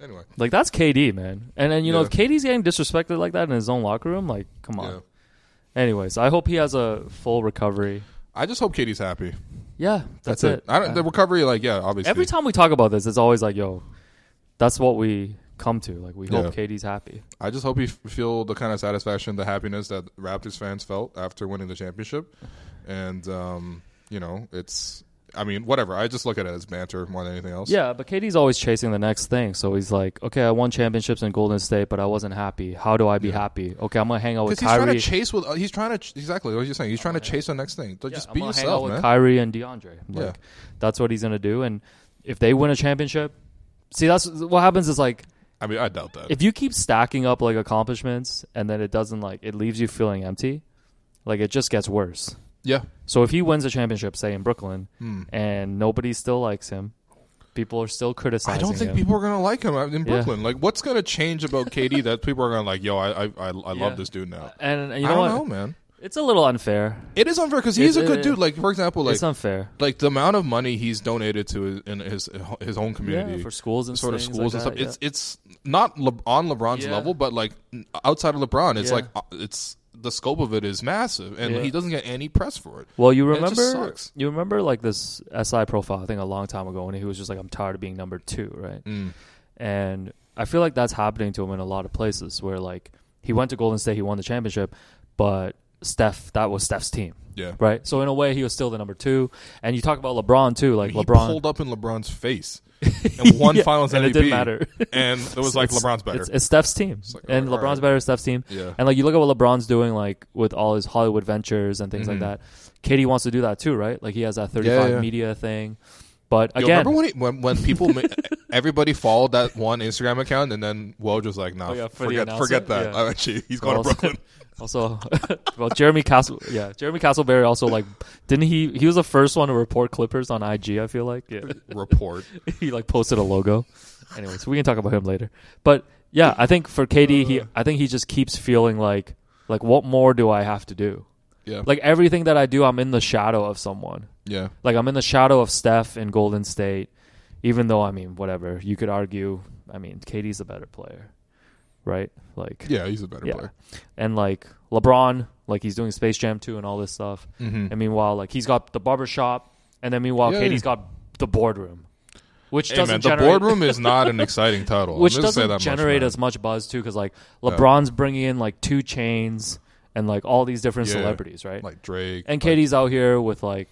Anyway, like that's K D, man. And then you Yeah. know if K D's getting disrespected like that in his own locker room, like come on. Yeah. Anyways, I hope he has a full recovery. I just hope Katie's happy. Yeah, that's, That's, it. I don't, Yeah. the recovery, like, yeah, obviously. Every time we talk about this, it's always like, yo, that's what we come to. Like, we hope Yeah. K D's happy. I just hope he f- feel the kind of satisfaction, the happiness that Raptors fans felt after winning the championship. And, um, you know, it's, I mean, whatever. I just look at it as banter more than anything else. Yeah, but K D's always chasing the next thing. So he's like, okay, I won championships in Golden State, but I wasn't happy. How do I be Yeah. happy? Okay, I'm going to hang out with Because he's Kyrie. trying to chase with, uh, he's trying to, ch- exactly what you're saying. He's trying to chase the next thing. So Yeah, just I'm be gonna hang out yourself, with man. Kyrie and DeAndre. Like, Yeah. that's what he's going to do. And if they win a championship, see, that's what happens is like, I mean, I doubt that. if you keep stacking up like accomplishments and then it doesn't like, it leaves you feeling empty, like it just gets worse. yeah. So if he wins a championship, say in Brooklyn, Hmm. and nobody still likes him, people are still I criticizing don't think him. people are going to like him in Yeah. Brooklyn. Like, what's going to change about K D that people are going to like, yo, I I, I, I Yeah. love this dude now? And, and you I know don't what? know, man. It's a little unfair. It is unfair because he's It- a good it- dude. Like, for example, like it's unfair. like the amount of money he's donated to his, in his his own community, Yeah, for schools and sort of things schools like and that, stuff. It's it's not Le- on LeBron's Yeah. level, but like outside of LeBron, it's Yeah. like uh, it's the scope of it is massive, and Yeah. he doesn't get any press for it. Well, you And it just remember sucks. you remember like this S I profile I think a long time ago when he was just like I'm tired of being number two, right? Mm. And I feel like that's happening to him in a lot of places where like he went to Golden State, he won the championship, but Steph, that was Steph's team, Yeah, right? So in a way, he was still the number two. And you talk about LeBron too, like he LeBron pulled up in LeBron's face and won Yeah, Finals and M V P, it didn't matter. and it was like It's- LeBron's better. It's, it's Steph's team, like, and all LeBron's right. better. Steph's team, Yeah. and like you look at what LeBron's doing, like with all his Hollywood ventures and things Mhm. like that. K D wants to do that too, right? Like he has that thirty-five yeah. media thing. But Yo, again, remember when, he, when when people ma- everybody followed that one Instagram account, and then Woj was like, "Nah, Oh, yeah, for the forget announcement? forget that. Yeah. Oh, actually, he's going to Also- Brooklyn." Also, well, Jeremy Castle, yeah, Jeremy Castleberry also like didn't he? He was the first one to report Clippers on I G. I feel like, yeah, Report. he like posted a logo. Anyways, we can talk about him later. But yeah, I think for K D, he I think he just keeps feeling like like what more do I have to do? Yeah, Like everything that I do, I'm in the shadow of someone. yeah, Like I'm in the shadow of Steph in Golden State. Even though I mean, whatever you could argue, I mean, K D's a better player, right? Like yeah. He's a better yeah. player. And like LeBron, like he's doing Space Jam two and all this stuff. Mm-hmm. And meanwhile, like he's got the barbershop, and then meanwhile, Yeah, K D's yeah. got the boardroom, which Hey doesn't man, the generate, boardroom is not an exciting title. which I'm just gonna say doesn't that generate much, as much buzz too, because like LeBron's bringing in like two chains and like all these different Yeah. celebrities, right? like Drake and like K D's out here with like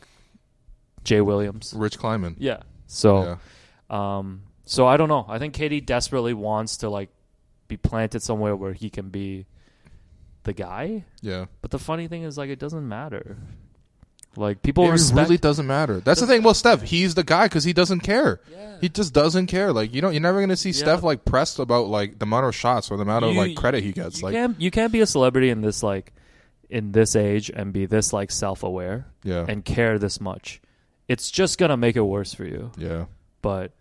Jay Williams. Rich Kleiman. Yeah. So, Yeah. um, so I don't know. I think K D desperately wants to like be planted somewhere where he can be the guy. Yeah. But the funny thing is, like, it doesn't matter. Like people It respect. really doesn't matter. That's the thing. Well, Steph, he's the guy because he doesn't care. Yeah. He just doesn't care. Like you know, you're never gonna see Yeah. Steph like pressed about like the amount of shots or the amount of You- like credit he gets. you Like can't you can't be a celebrity in this like in this age and be this like self aware yeah, and care this much. It's just gonna make it worse for you. yeah, But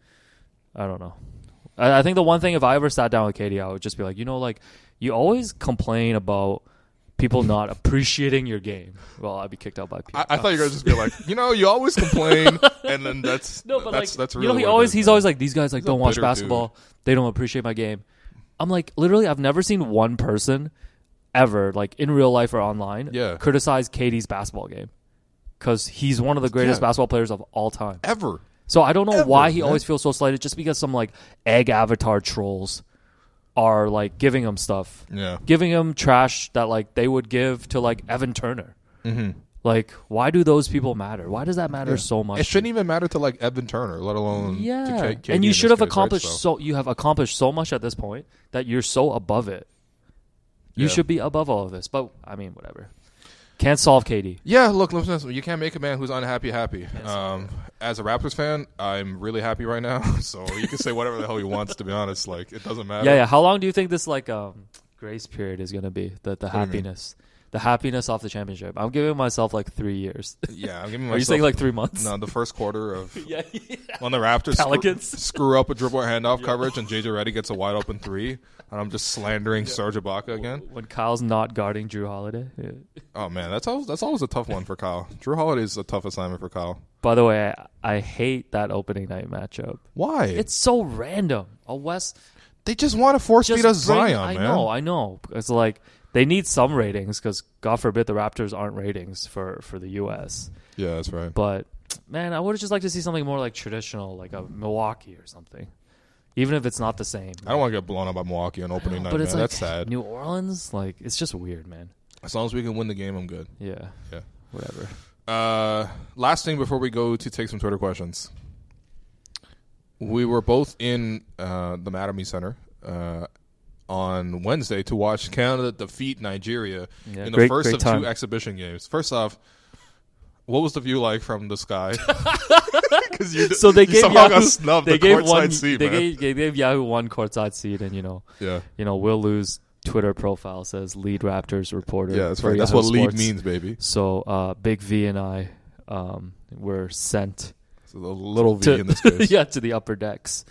I don't know. I, I think the one thing if I ever sat down with Katie, I would just be like, you know, like you always complain about people not appreciating your game. Well, I'd be kicked out by people. I, I thought you were gonna just be like, you know, you always complain, and then that's No, but that's like that's really you know, he what it always is, he's man. always like these guys like He's a don't watch bitter basketball. They don't appreciate my game. I'm like literally, I've never seen one person ever like in real life or online Yeah. criticize Katie's basketball game because he's one of the greatest Yeah. basketball players of all time. ever. So I don't know Ever, why he man. always feels so slighted just because some like egg avatar trolls are like giving him stuff, Yeah. giving him trash that like they would give to like Evan Turner. Mm-hmm. Like, why do those people matter? Why does that matter so much? It shouldn't even matter to like Evan Turner, let alone to Yeah, K- K D and you in should this have case, accomplished right? So, so you have accomplished so much at this point that you're so above it. You Yeah. should be above all of this, but I mean, whatever. Can't solve K D. yeah, look, listen, you can't make a man who's unhappy happy. Um, as a Raptors fan, I'm really happy right now. So you can say whatever the hell you want. To be honest, like it doesn't matter. Yeah, yeah. How long do you think this like um grace period is gonna be? The the do you mean? happiness, the happiness off the championship. I'm giving myself like three years. Yeah, I'm giving Are you myself. saying like three months? No, the first quarter of Yeah. when the Raptors screw, Pelicans. screw up a dribble handoff coverage and J J Redick gets a wide open three, and I'm just slandering Serge Ibaka again. When Kyle's not guarding Drew Holiday. Yeah. Oh man, that's always, that's always a tough one for Kyle. Drew Holiday's a tough assignment for Kyle. By the way, I, I hate that opening night matchup. Why? It's so random. A West They just want to force feed us bring, Zion, I man. know, I know. It's like they need some ratings because God forbid the Raptors aren't ratings for, for the U S. Yeah, that's right. But man, I would just like to see something more like traditional, like a Milwaukee or something. Even if it's not the same. I don't want to get blown up by Milwaukee on opening night, but man. it's like That's sad. New Orleans, like it's just weird, man. As long as we can win the game, I'm good. Yeah. Yeah. Whatever. Uh, last thing before we go to take some Twitter questions. We were both in uh, the Mattamy Center uh, on Wednesday to watch Canada defeat Nigeria Yeah, in great, the first great of time. two exhibition games. First off, what was the view like from the sky? Because you, So they you gave somehow got Yahoo, snubbed they the gave courtside one, seat, they man. gave, they gave Yahoo one courtside seat, and you know, yeah, you know, Will Lou's Twitter profile says lead Raptors reporter. yeah, that's for right. That's Yahoo what lead Sports. means, baby. So uh, Big V and I um, were sent It's a little V to, in this case. yeah, to the upper decks.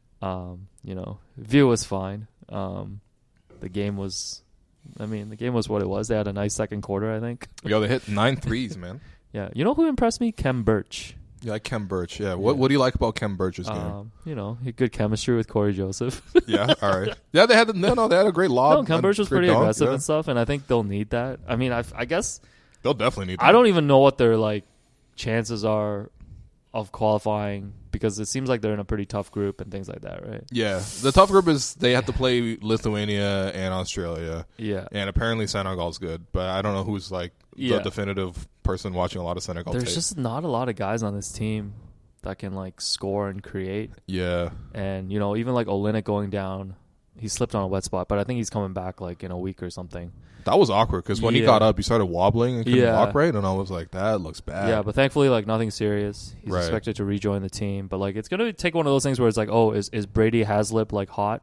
Um, you know, view was fine. Um, the game was, I mean, the game was what it was. They had a nice second quarter, I think. Yo, they hit nine threes, man. Yeah, you know who impressed me? Kem Birch. You like Kem Birch, yeah. What Yeah. What do you like about Kem Birch's game? Um, you know, he had good chemistry with Corey Joseph. Yeah, all right. Yeah, they had the, no, no, they had a great lob. no, Kem and Birch was great pretty dunk, aggressive yeah. and stuff, and I think they'll need that. I mean, I, I guess They'll definitely need that. I don't even know what their like chances are of qualifying because it seems like they're in a pretty tough group and things like that, right? Yeah, the tough group is they have to play Lithuania and Australia, Yeah. and apparently Senegal's good, but I don't know who's like Yeah. the definitive person watching a lot of Senegal There's tape. just not a lot of guys on this team that can like score and create. Yeah, And, you know, even like Olynyk going down, he slipped on a wet spot, but I think he's coming back like in a week or something. that was awkward because when he Yeah. got up, he started wobbling and couldn't Yeah. walk right, and I was like, that looks bad. Yeah, but thankfully, like nothing serious. He's Right. expected to rejoin the team, but like it's gonna take one of those things where it's like, oh, is is Brady Haslip like hot?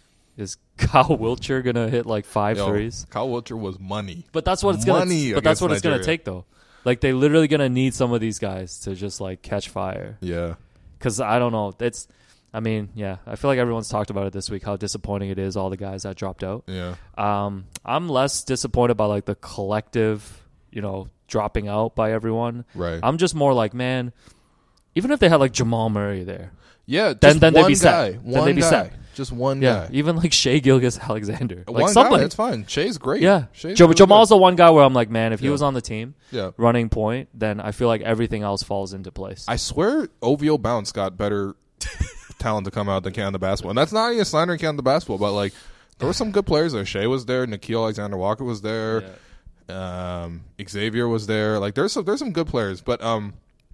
Is Kyle Wiltshire gonna hit like five Yo, threes? Kyle Wiltshire was money. But that's what it's Money gonna. But that's against what it's gonna Nigeria. take though. Like they literally gonna need some of these guys to just like catch fire. Yeah, Because I don't know. It's. I mean, yeah. I feel like everyone's talked about it this week. How disappointing it is. All the guys that dropped out. yeah. Um, I'm less disappointed by like the collective, you know, dropping out by everyone. Right. I'm just more like, man, even if they had like Jamal Murray there, Yeah, just then then one they'd be guy. set. One Then they'd be guy. set. Just one Yeah, guy. even like Shea Gilgeous-Alexander, like one somebody. guy, it's fine. Shay's great. Yeah, Shay's Jam- really Jamal's good. the one guy where I'm like, man, if he Yeah. was on the team Yeah. running point, then I feel like everything else falls into place. I swear O V O Bounce got better talent to come out than Canada basketball. And that's not even slandering Canada basketball, but like there were some good players there. Shea was there, Nikhil Alexander Walker was there, um, Xavier was there. Like there's some there's some good players, but um,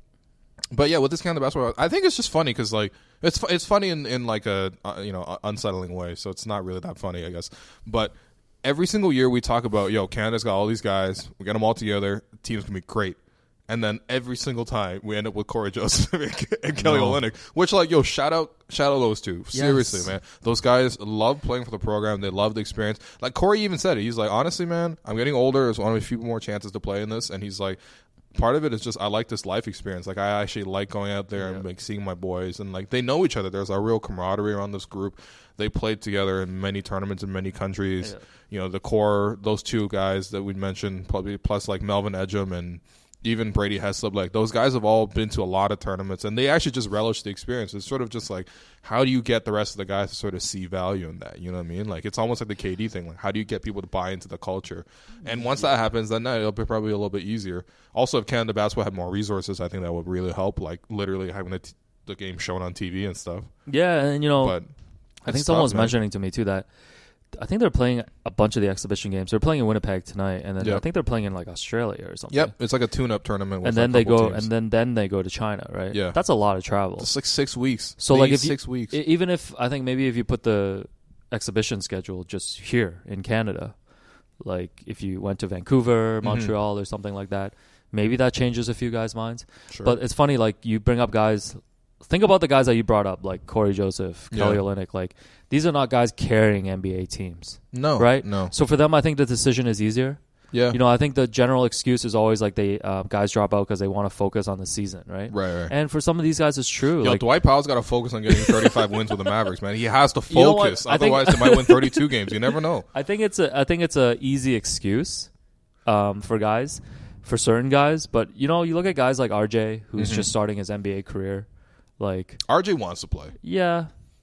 but yeah, with this Canada basketball, I think it's just funny because like it's fu- it's funny in, in like a uh, you know unsettling way. So it's not really that funny, I guess. But every single year we talk about, yo, Canada's got all these guys, we get them all together, team's gonna be great. And then every single time we end up with Corey Joseph and Kelly No. Olynyk, which like, yo, shout out, shout out those two. Seriously, Yes. man. Those guys love playing for the program. They love the experience. Like Corey even said it. He's like, honestly, man, I'm getting older. There's only a few more chances to play in this. And he's like, part of it is just I like this life experience. Like I actually like going out there and like seeing my boys, and like they know each other. There's a real camaraderie around this group. They played together in many tournaments in many countries. Yeah. You know, the core, those two guys that we mentioned, probably plus like Melvin Edgem and even Brady Heslip, like those guys have all been to a lot of tournaments, and they actually just relish the experience. It's sort of just like, how do you get the rest of the guys to sort of see value in that? You know what I mean? Like it's almost like the K D thing. Like how do you get people to buy into the culture? And once that happens, then it'll be probably a little bit easier. Also, if Canada basketball had more resources, I think that would really help. Like literally having the, t- the game shown on T V and stuff. Yeah, and you know, But I think it's someone tough, was man. mentioning to me too that I think they're playing a bunch of the exhibition games. They're playing in Winnipeg tonight, and then Yep. I think they're playing in like Australia or something. Yep, it's like a tune-up tournament. With And then like they a couple go, teams. and then then they go to China, right? Yeah. that's a lot of travel. It's like six weeks. So They like need if you, six weeks. e- even if I think maybe if you put the exhibition schedule just here in Canada, like if you went to Vancouver, Mm-hmm. Montreal, or something like that, maybe that changes a few guys' minds. Sure. But it's funny, like you bring up guys. Think about the guys that you brought up, like Corey Joseph, Kelly Yeah. Olynyk. Like these are not guys carrying N B A teams, no, right? No. So for them, I think the decision is easier. Yeah. You know, I think the general excuse is always like they uh, guys drop out because they want to focus on the season, right? Right, right. And for some of these guys, it's true. Yo, like Dwight Powell's got to focus on getting thirty-five wins with the Mavericks, man. He has to You know what? focus. I think- Otherwise, they might win thirty-two games. You never know. I think it's a I think it's a easy excuse um, for guys, for certain guys. But you know, you look at guys like R J, who's Mm-hmm. just starting his N B A career. Like, R J wants to play. yeah,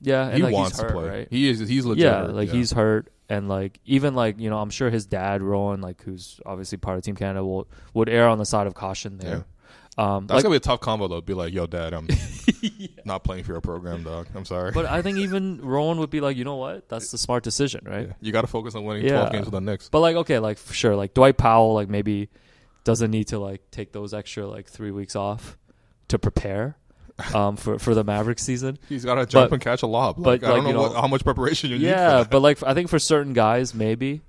Yeah, and he like, wants he's hurt, to play. right? He is. He's legit. Yeah, hurt, like yeah. he's hurt, and like even like you know, I'm sure his dad Rowan, like who's obviously part of Team Canada, will would err on the side of caution there. Um, That's like, gonna be a tough combo though. Be like, yo, dad, I'm yeah. not playing for your program, dog. I'm sorry. but I think even Rowan would be like, you know what? That's the smart decision, right? Yeah. You got to focus on winning Yeah. twelve games with the Knicks. But like, okay, like for sure, like Dwight Powell, like maybe doesn't need to like take those extra like three weeks off to prepare um, for for the Mavericks season. He's got to jump But- and catch a lob. Like, but, I don't like, know, you know- what, how much preparation you need. Yeah, for but like I think for certain guys, maybe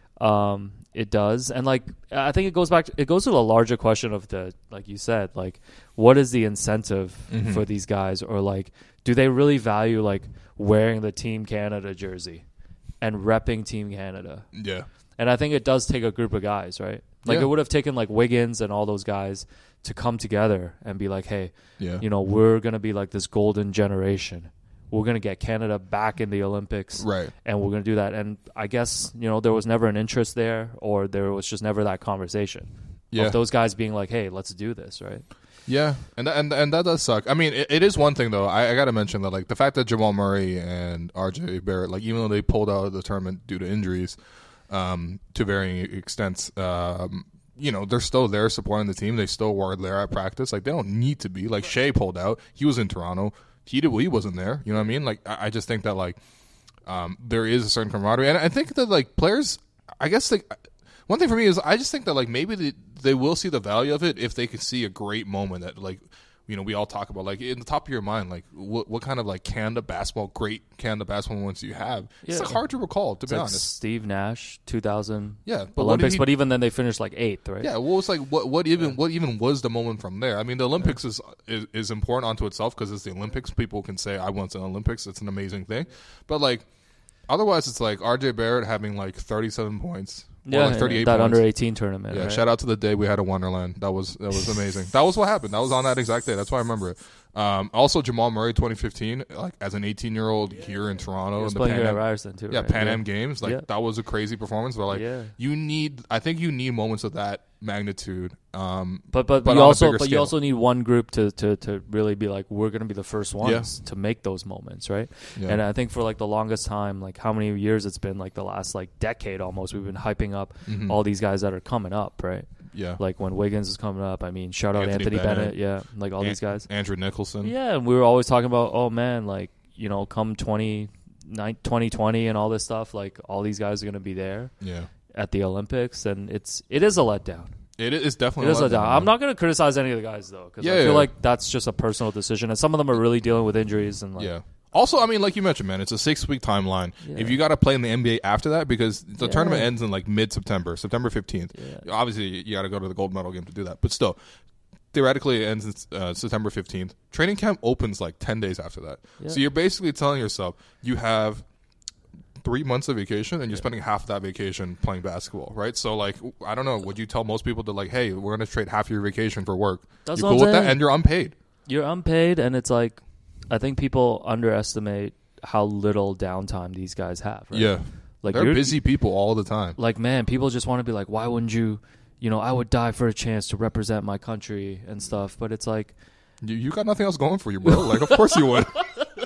um, it does, and like I think it goes back. To, it goes to the larger question of the like you said, like what is the incentive Mhm. for these guys, or like do they really value like wearing the Team Canada jersey and repping Team Canada? yeah. And I think it does take a group of guys, right? Like Yeah. it would have taken like Wiggins and all those guys to come together and be like, hey, Yeah. you know, we're gonna be like this golden generation. We're going to get Canada back in the Olympics. Right. And we're going to do that. And I guess, you know, there was never an interest there, or there was just never that conversation. Yeah. Of those guys being like, hey, let's do this, right? Yeah, and that, and and that does suck. I mean, it, it is one thing though. I, I got to mention that like the fact that Jamal Murray and R J Barrett, like even though they pulled out of the tournament due to injuries, um, to varying extents, um, you know, they're still there supporting the team. They still were there at practice. Like they don't need to be. Like Shea pulled out. He was in Toronto. He did. He wasn't there. You know what I mean? Like I, I just think that like um, there is a certain camaraderie, and I think that like players. I guess like one thing for me is I just think that like maybe they, they will see the value of it if they can see a great moment that like you know we all talk about, like in the top of your mind, like what what kind of like Canada basketball, great Canada basketball moments do you have? It's Yeah. like hard to recall, to It's be like honest. Steve Nash, two thousand Yeah, but what did Olympics, he- but even then they finished like eighth, right? Yeah, well, it's like what what even what even was the moment from there? I mean, the Olympics is, is is important onto itself because it's the Olympics. People can say I went to the Olympics. It's an amazing thing, but like otherwise, it's like R J Barrett having like thirty-seven points. Or Yeah, like thirty-eight that points. under eighteen tournament. Yeah, right? shout out to the day we had a Wonderland. That was that was amazing. That was what happened. That was on that exact day. That's why I remember it. Um, also, Jamal Murray, twenty fifteen, like as an eighteen-year-old here in Toronto, He in was the playing Pan here at Am, Ryerson too. yeah, right? Pan yeah. Am Games, like Yeah. that was a crazy performance. But like, Yeah. you need, I think you need moments of that magnitude. Um, But but, But you on a also bigger but you scale. also need one group to, to, to really be like, we're going to be the first ones to make those moments, right? Yeah. And I think for like the longest time, like how many years it's been, like the last like decade almost, we've been hyping up Mhm. all these guys that are coming up, right? yeah, Like when Wiggins is coming up, I mean, shout out Anthony Anthony, Bennett. Bennett. yeah, like all An- these guys. Andrew Nicholson. Yeah, and we were always talking about, oh man, like you know, come twenty twenty and all this stuff, like all these guys are going to be there yeah. at the Olympics, and it's it is a letdown. It is It definitely. is a a letdown. letdown, I'm man. not going to criticize any of the guys though, because Yeah, I feel yeah. like that's just a personal decision, and some of them are really dealing with injuries and like, Yeah. Also, I mean, like you mentioned, man, it's a six-week timeline. Yeah. If you got to play in the N B A after that, because the Yeah. tournament ends in like mid-September, September fifteenth. Yeah. Obviously, you got to go to the gold medal game to do that. But still, theoretically, it ends uh, September fifteenth. Training camp opens like ten days after that. Yeah. So you're basically telling yourself you have three months of vacation and you're spending half of that vacation playing basketball, right? So, like, I don't know. Would you tell most people to, like, hey, we're going to trade half your vacation for work? That's you're what cool I'm with that? saying. And you're unpaid. you're unpaid, and it's like I think people underestimate how little downtime these guys have. Right? Yeah. like They're you're busy people all the time. Like man, people just want to be like, why wouldn't you? You know, I would die for a chance to represent my country and stuff. But it's like, You, you got nothing else going for you, bro. Like, of course you would.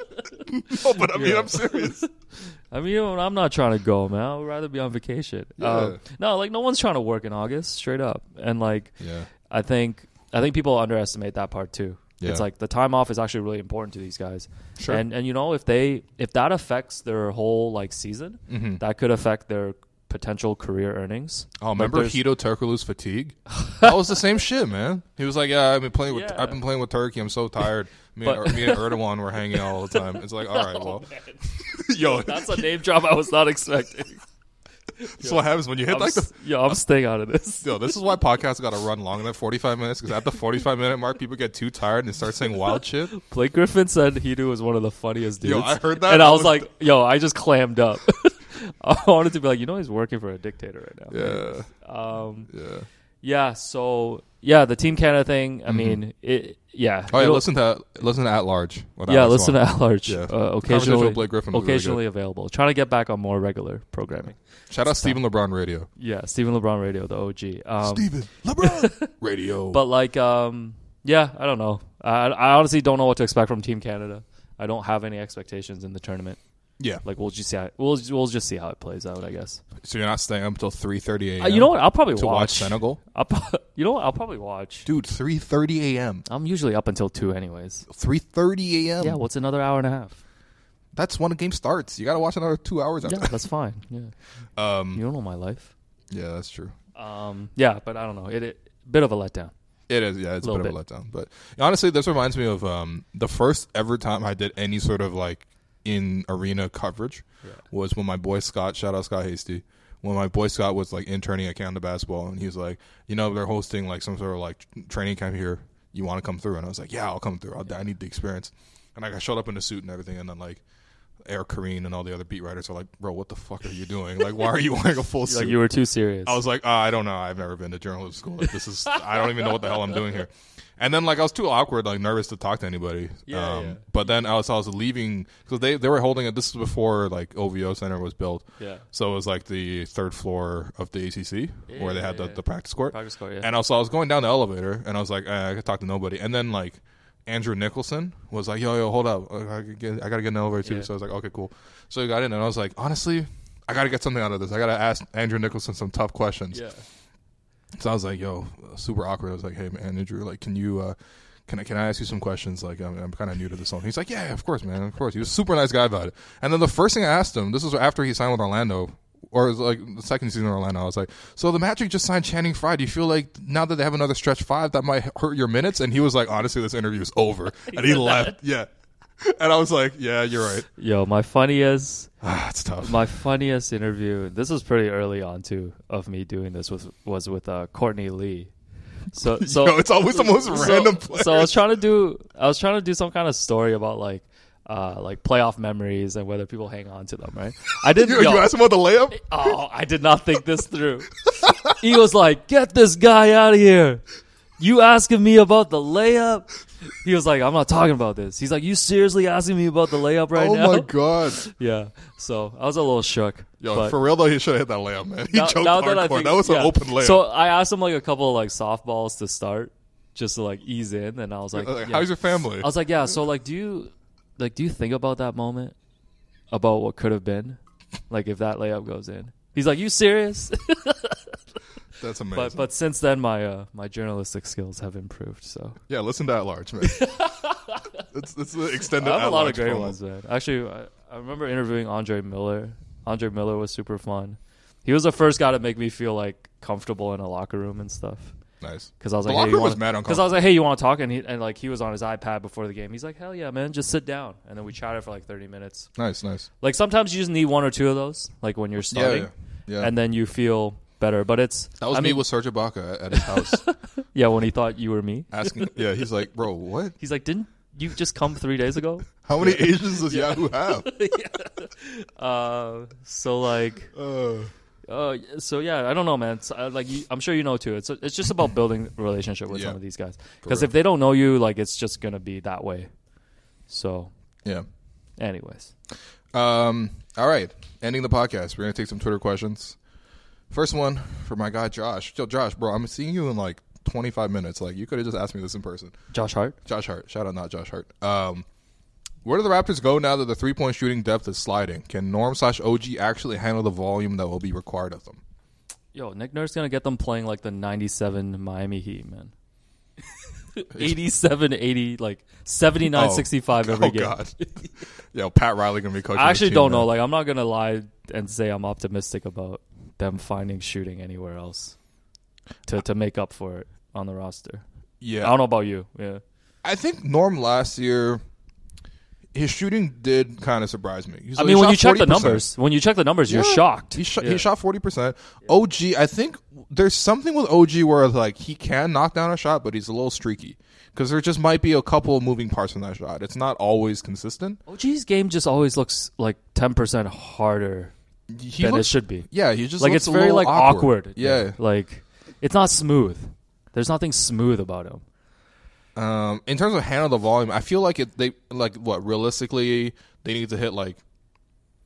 No, but I mean, Yeah. I'm serious. I mean, you know, I'm not trying to go, man. I would rather be on vacation. Yeah. Um, no, like no one's trying to work in August, straight up. And like, Yeah. I think I think people underestimate that part too. Yeah. It's like the time off is actually really important to these guys. Sure. And and you know, if they if that affects their whole like season, Mhm. that could affect their potential career earnings. Oh, Like, remember there's- Hito Turkoglu's fatigue? That was the same shit, man. He was like, "Yeah, I've been playing with, Yeah. I've been playing with Turkey. I'm so tired. Me, But- and, me and Erdogan were hanging out all the time." It's like, all right, well, yo, That's a name drop I was not expecting. that's what happens when you hit I'm, like the. s- yo, I'm staying out of this. Yo, this is why podcasts got to run longer than forty-five minutes, because at the forty-five minute mark, people get too tired and start saying wild shit. Blake Griffin said Hidu was one of the funniest dudes. Yo, I heard that. and I I was was- like, yo, I just clammed up. I wanted to be like, you know, he's working for a dictator right now. Yeah, Um, yeah. yeah. So yeah, the Team Canada thing. I mean, it. Yeah. Oh yeah, it'll- listen to listen to At Large. with Yeah, Alex listen Swan. to At Large. Yeah. Uh, Conversation occasionally, with Blake Griffin was really occasionally available. Trying to get back on more regular programming. Shout out Stephen LeBron Radio. Yeah, Stephen LeBron Radio, the O G. Um, Stephen LeBron Radio. But like, um, yeah, I don't know. I, I honestly don't know what to expect from Team Canada. I don't have any expectations in the tournament. Yeah. Like we'll just see how, we'll we'll just see how it plays out, I guess. So you're not staying up until three thirty a.m. Uh, you know what? I'll probably to watch. watch Senegal. I'll, pro- you know what? I'll probably watch. Dude, three thirty a.m. I'm usually up until two, anyways. three thirty a.m. Yeah. What's another hour and a half? That's when the game starts. You got to watch another two hours after. Yeah, that's fine. Yeah. Um, you don't know my life. Yeah, that's true. Um, yeah, but I don't know. It, it bit of a letdown. It is, yeah, it's a bit, bit of a letdown. But honestly, this reminds me of um, the first ever time I did any sort of like in arena coverage yeah. was when my boy Scott, shout out Scott Hasty, when my boy Scott was like interning at Canada Basketball, and he was like, you know, they're hosting like some sort of like training camp here. You want to come through? And I was like, yeah, I'll come through. I'll, I need the experience. And like I showed up in the suit and everything, and then like Eric Kareen and all the other beat writers are like, bro, what the fuck are you doing? Like, why are you wearing a full suit? Like you were too serious. I was like, oh, I don't know. I've never been to journalism school. Like, this is, I don't even know what the hell I'm doing here. And then like I was too awkward, like nervous to talk to anybody. Yeah, um, yeah. But then I was, I was leaving because they, they were holding it. This was before like O V O Center was built. Yeah. So it was like the third floor of the A C C yeah, where they had yeah, the, yeah. the practice court. Practice court, yeah. And also I was going down the elevator and I was like, eh, I could talk to nobody. And then like Andrew Nicholson was like, yo, yo, hold up. I, gotta get, I got to get in the elevator too. Yeah. So I was like, okay, cool. So I got in and I was like, honestly, I got to get something out of this. I got to ask Andrew Nicholson some tough questions. Yeah. So I was like, yo, super awkward. I was like, hey, man, Andrew, like, can you, uh, can I, can I ask you some questions? Like, I'm, I'm kind of new to this song. He's like, yeah, yeah, of course, man, of course. He was a super nice guy about it. And then the first thing I asked him, this was after he signed with Orlando, or it was like the second season in Orlando, I was like, so the Magic just signed Channing Frye. Do you feel like now that they have another stretch five, that might hurt your minutes? And he was like, honestly, this interview is over. And he left. Yeah. And I was like, yeah, you're right. Yo, my funniest, Ah, it's tough. my funniest interview. This was pretty early on too of me doing this was was with uh, Courtney Lee. So, so Yo, it's always the most so, random players. So I was trying to do, I was trying to do some kind of story about like, uh, like playoff memories and whether people hang on to them. Right? I didn't. you, yo, you asked him about the layup? Oh, I did not think this through. He was like, "Get this guy out of here! You asking me about the layup?" He was like, "I'm not talking about this." He's like, "You seriously asking me about the layup right oh now?" my god. Yeah. So I was a little shook. Yo, but for real though, he should have hit that layup, man. He now- choked now that I hardcore. think- That was yeah. an open layup. So I asked him like a couple of like softballs to start, just to like ease in, and I was like, Like, yeah. how's your family? I was like, yeah. So like, do you like do you think about that moment, about what could have been, like if that layup goes in? He's like, "You serious?" That's amazing. But but since then, my uh, my journalistic skills have improved. So yeah, listen to At Large, man. it's, it's the extended I have At a lot Large of great promo. ones, man. Actually, I, I remember interviewing Andre Miller. Andre Miller was super fun. He was the first guy to make me feel like comfortable in a locker room and stuff. Nice. Because I was The like, locker hey, you room was wanna, mad Because I uncomfortable. was like, hey, you want to talk? And he and like he was on his iPad before the game. He's like, hell yeah, man, just sit down. And then we chatted for like thirty minutes. Nice, nice. Like sometimes you just need one or two of those, like when you're starting, yeah. Yeah. and then you feel better. But it's That was I me mean, with Serge Ibaka at, at his house. yeah, when he thought you were me. asking. Yeah, he's like, bro, what? He's like, didn't you just come three days ago? How many Asians does Yahoo have? Uh, so like, Uh, uh, so yeah, I don't know, man. It's, uh, like, you, I'm sure you know too. It's it's just about building a relationship with Yeah. some of these guys. Because real. if they don't know you, like, it's just gonna be that way. So, yeah. anyways, Um. All right. Ending the podcast. We're gonna take some Twitter questions. First one for my guy Josh. Yo, Josh, bro, I'm seeing you in like twenty-five minutes. Like, you could have just asked me this in person. Josh Hart. Josh Hart. Shout out, not Josh Hart. Um, where do the Raptors go now that the three-point shooting depth is sliding? Can Norm slash O G actually handle the volume that will be required of them? Yo, Nick Nurse gonna get them playing like the ninety-seven Miami Heat, man. eighty-seven eighty, like seventy-nine sixty-five every oh, game. God. Yo, Pat Riley going to be coaching I actually this team, don't man. know. Like, I'm not gonna lie and say I'm optimistic about them finding shooting anywhere else to to make up for it on the roster. Yeah. I don't know about you. Yeah. I think Norm last year, his shooting did kind of surprise me. He's I like, mean, he when shot you check the forty percent. numbers, when you check the numbers, you're Yeah. shocked. He shot Yeah. he shot forty percent. O G, I think there's something with O G where like he can knock down a shot, but he's a little streaky because there just might be a couple of moving parts in that shot. It's not always consistent. O G's game just always looks like ten percent harder He than looks, it should be. Yeah, he just Like, looks it's a very little like awkward. awkward. Yeah. Like, it's not smooth. There's nothing smooth about him. Um, in terms of handle the volume, I feel like it. They like what realistically they need to hit like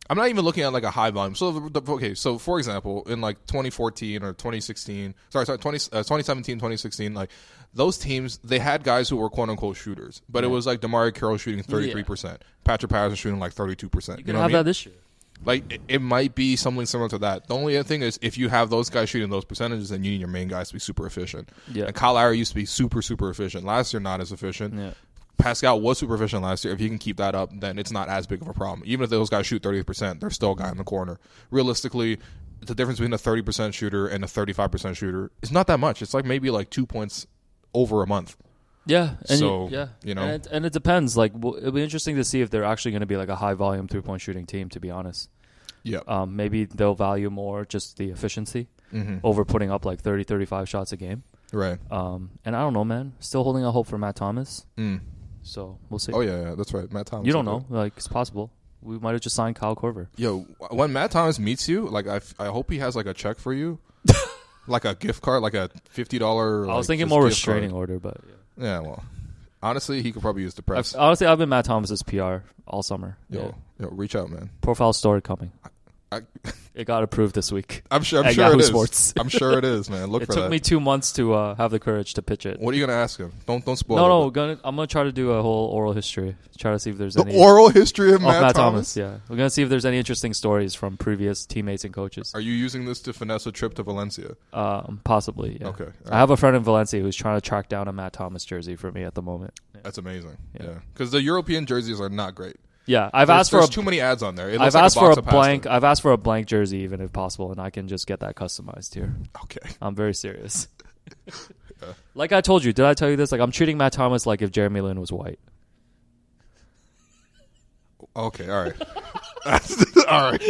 I'm not even looking at like a high volume. So the, the, okay, so for example, in like twenty fourteen or twenty sixteen, sorry, sorry, twenty, uh, twenty seventeen, twenty sixteen, like those teams, they had guys who were quote unquote shooters, but yeah. it was like DeMario Carroll shooting thirty-three percent, yeah. Patrick Patterson shooting like thirty-two percent. You can you know have what I mean? that this year. Like it, it might be something similar to that. The only other thing is if you have those guys shooting those percentages, then you need your main guys to be super efficient. Yeah. And Kyle Lowry used to be super super efficient. Last year, not as efficient. Yeah. Pascal was super efficient last year. If you can keep that up, then it's not as big of a problem. Even if those guys shoot thirty percent, there's still a guy in the corner. Realistically, the difference between a thirty percent shooter and a thirty-five percent shooter is not that much. It's like maybe like two points over a month. Yeah, and so, you, yeah, you know, and it, and it depends. Like, well, it'll be interesting to see if they're actually going to be like a high volume three point shooting team. To be honest, yeah, um, maybe they'll value more just the efficiency mm-hmm. over putting up like thirty, thirty-five shots a game. Right. Um, and I don't know, man. Still holding out hope for Matt Thomas. Mm. So we'll see. Oh yeah, yeah, that's right, Matt Thomas. You don't know, like it's possible. We might have just signed Kyle Korver. Yo, when Matt Thomas meets you, like I, f- I hope he has like a check for you, like a gift card, like a fifty dollar. I was like, thinking just more gift restraining card. order, but yeah. Yeah, well, honestly, he could probably use the press. I've, honestly, I've been Matt Thomas's P R all summer. Yo, yeah. yo, reach out, man. Profile story coming. I, It got approved this week. I'm sure. I'm at sure Yahoo it is. Sports. I'm sure it is, man. Look it for took that. me two months to uh, have the courage to pitch it. What are you gonna ask him? Don't don't spoil. No, it, no. but- Gonna, I'm gonna try to do a whole oral history. Try to see if there's The any oral history of of Matt, Matt Thomas. Thomas. Yeah, we're gonna see if there's any interesting stories from previous teammates and coaches. Are you using this to finesse a trip to Valencia? Um, possibly. Yeah. Okay. All I right. have a friend in Valencia who's trying to track down a Matt Thomas jersey for me at the moment. Yeah, That's amazing. Yeah. Yeah, because the European jerseys are not great. yeah I've There's, asked for there's a, too many ads on there. It I've looks like asked a for box a of pasta. blank. I've asked for a blank jersey, even if possible, and I can just get that customized here. Okay. I'm very serious. Yeah. Like I told you, did I tell you this? Like I'm treating Matt Thomas like if Jeremy Lin was white. Okay. All right. All right.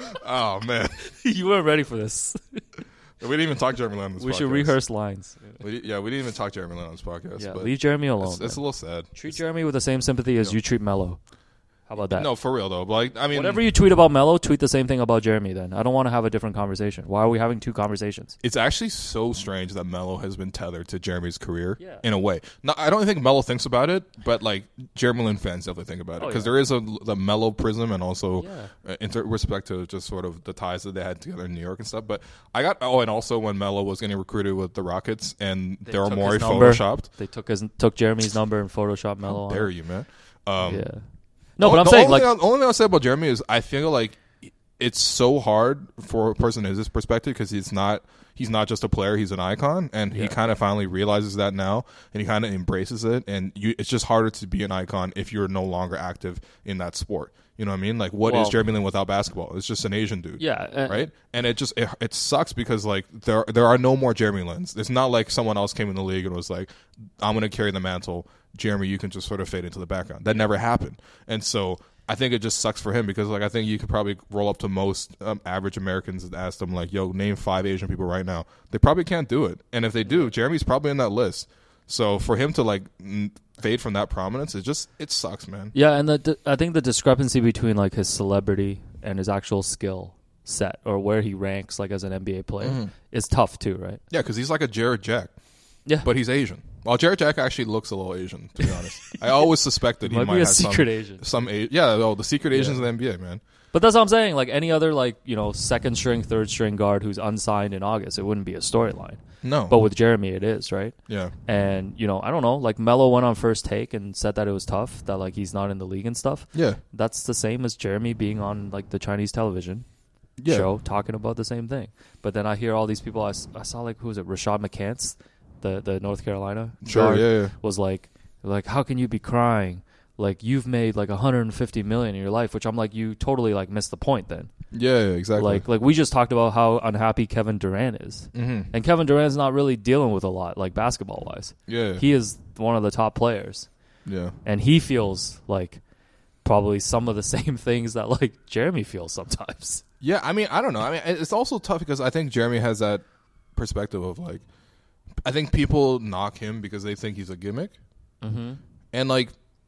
Oh man, You weren't ready for this. we didn't even talk Jeremy Lin on this We podcast. should rehearse lines. We, yeah, we didn't even talk Jeremy Lin on this podcast. Yeah, but leave Jeremy alone. It's, it's a man. little sad. Treat Jeremy with the same sympathy as you treat Melo. How about that? No, for real though. Like, I mean, Whatever you tweet about Melo, tweet the same thing about Jeremy then. I don't want to have a different conversation. Why are we having two conversations? it's actually so strange that Melo has been tethered to Jeremy's career Yeah. in a way. No, I don't think Melo thinks about it, but like Jeremy Lin fans definitely think about it Oh, because yeah. there is a the Melo prism and also Yeah. uh, in ter- respect to just sort of the ties that they had together in New York and stuff. But I got oh, and also when Melo was getting recruited with the Rockets and They Daryl took Morey his number. photoshopped. They took his took Jeremy's number and photoshopped Melo. How dare you, man? Um, Yeah. No, but I'm the saying only like thing, the only thing I'll say about Jeremy is I feel like it's so hard for a person in his perspective because he's not he's not just a player, he's an icon, and he Yeah. kind of finally realizes that now, and he kind of embraces it, and you, it's just harder to be an icon if you're no longer active in that sport. You know what I mean? Like, what is Well- Jeremy Lin without basketball? It's just an Asian dude. yeah, uh, Right, and it just it, it sucks because like there there are no more Jeremy Lins. It's not like someone else came in the league and was like, "I'm going to carry the mantle." Jeremy, you can just sort of fade into the background. That never happened, and so I think it just sucks for him because like I think you could probably roll up to most um, average Americans and ask them like, "Yo, name five Asian people right now." They probably can't do it, and if they do, Jeremy's probably in that list. So for him to like n- fade from that prominence, it just it sucks, man. yeah, and the, the I think the discrepancy between like his celebrity and his actual skill set or where he ranks like as an N B A player Mm-hmm. is tough too, right? Yeah, because he's like a Jared Jack, Yeah, but he's Asian. Well, Jared Jack actually looks a little Asian, to be honest. I always suspected he Might might be a have secret some, Asian. Some a- yeah, oh, the secret Asians in the N B A, man. But that's what I'm saying. Like any other, like you know, second string, third string guard who's unsigned in August, it wouldn't be a storyline. No, But with Jeremy, it is, right? yeah, And you know, I don't know. Like Melo went on First Take and said that it was tough, that like he's not in the league and stuff. yeah, That's the same as Jeremy being on like the Chinese television yeah. show talking about the same thing. But then I hear all these people. I, s- I saw like who was it? Rashad McCants, the the North Carolina Sure, guard, yeah, yeah. was like like how can you be crying? Like you've made like one hundred fifty million in your life, which I'm like you totally like missed the point then. Yeah, yeah, exactly. Like like we just talked about how unhappy Kevin Durant is. mm-hmm. And Kevin Durant's not really dealing with a lot, like basketball wise. yeah, He is one of the top players, yeah, and he feels like probably some of the same things that like Jeremy feels sometimes. yeah. I mean, I don't know. I mean, it's also tough because I think Jeremy has that perspective of like, I think people knock him because they think he's a gimmick, Mm-hmm. and like,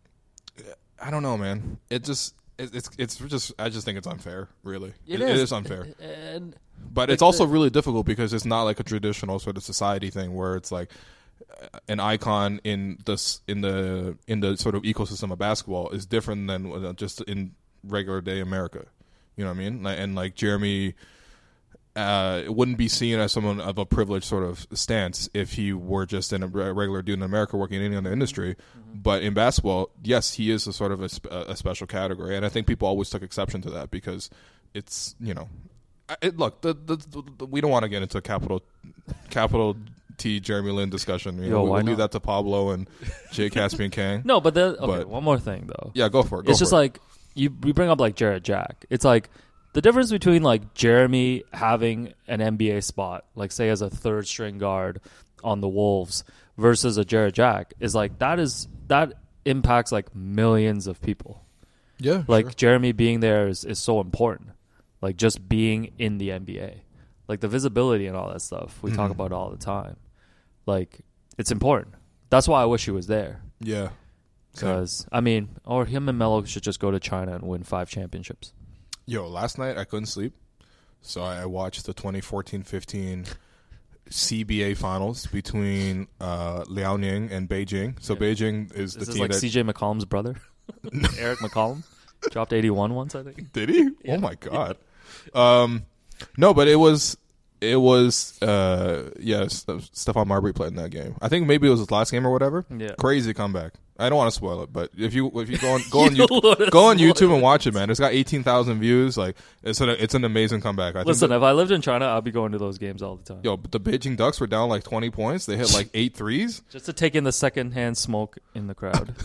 I don't know, man. It just it, it's it's just I just think it's unfair. Really, it, it is unfair. And But it's also really difficult because it's not like a traditional sort of society thing where it's like uh, an icon in this in the in the sort of ecosystem of basketball is different than uh, just in regular day America. You know what I mean? Like, and like Jeremy uh, wouldn't be seen as someone of a privileged sort of stance if he were just in a regular dude in America working in any other industry. Mm-hmm. But in basketball, yes, he is a sort of a, a special category, and I think people always took exception to that because it's, you know, it, look, the, the, the, we don't want to get into a capital capital T Jeremy Lin discussion. You Yo, know, why we'll leave not? that to Pablo and Jay Caspian Kang. No, but the, okay, But- one more thing though. Yeah, go for it. Go It's for just it. like you you bring up like Jarrett Jack. It's like the difference between like Jeremy having an N B A spot, like say as a third string guard on the Wolves, versus a Jarrett Jack is like that is that impacts like millions of people. yeah, Like sure. Jeremy being there is, is so important. Like just being in the N B A. Like the visibility and all that stuff. We Mm-hmm. talk about it all the time. Like it's important. That's why I wish he was there. yeah. Same. Because I mean, or him and Melo should just go to China and win five championships. Yo, last night I couldn't sleep, so I watched the twenty fourteen fifteen C B A finals between uh, Liaoning and Beijing. So Yeah. Beijing is Is the this team like that C J McCollum's brother? Eric McCollum? Dropped eighty-one once, I think. did he? Oh my god. Um, no, but it was it was uh, yeah. St- Stephon Marbury played in that game. I think maybe it was his last game or whatever. Yeah. Crazy comeback. I don't want to spoil it, but if you if you go on go on You YouTube, wanna go on spoil YouTube and watch it, man. It's got eighteen thousand views. Like it's an it's an amazing comeback. I Listen, think if I lived in China, I'd be going to those games all the time. Yo, but the Beijing Ducks were down like twenty points. They hit like eight threes. Just to take in the secondhand smoke in the crowd.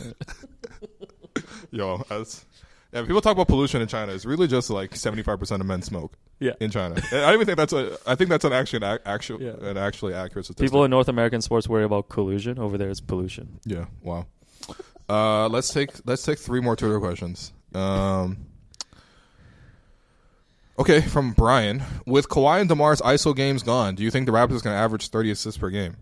Yo, that's, yeah, people talk about pollution in China. It's really just like seventy-five percent of men smoke Yeah. in China. And I don't even think that's a. I think that's an actually an actual Yeah. an actually accurate statistic. People in North American sports worry about collusion. Over there, it's pollution. Yeah. Wow. Uh, let's take let's take three more Twitter questions. Um. Okay, from Brian. With Kawhi and DeMar's I S O games gone, do you think the Raptors can average thirty assists per game?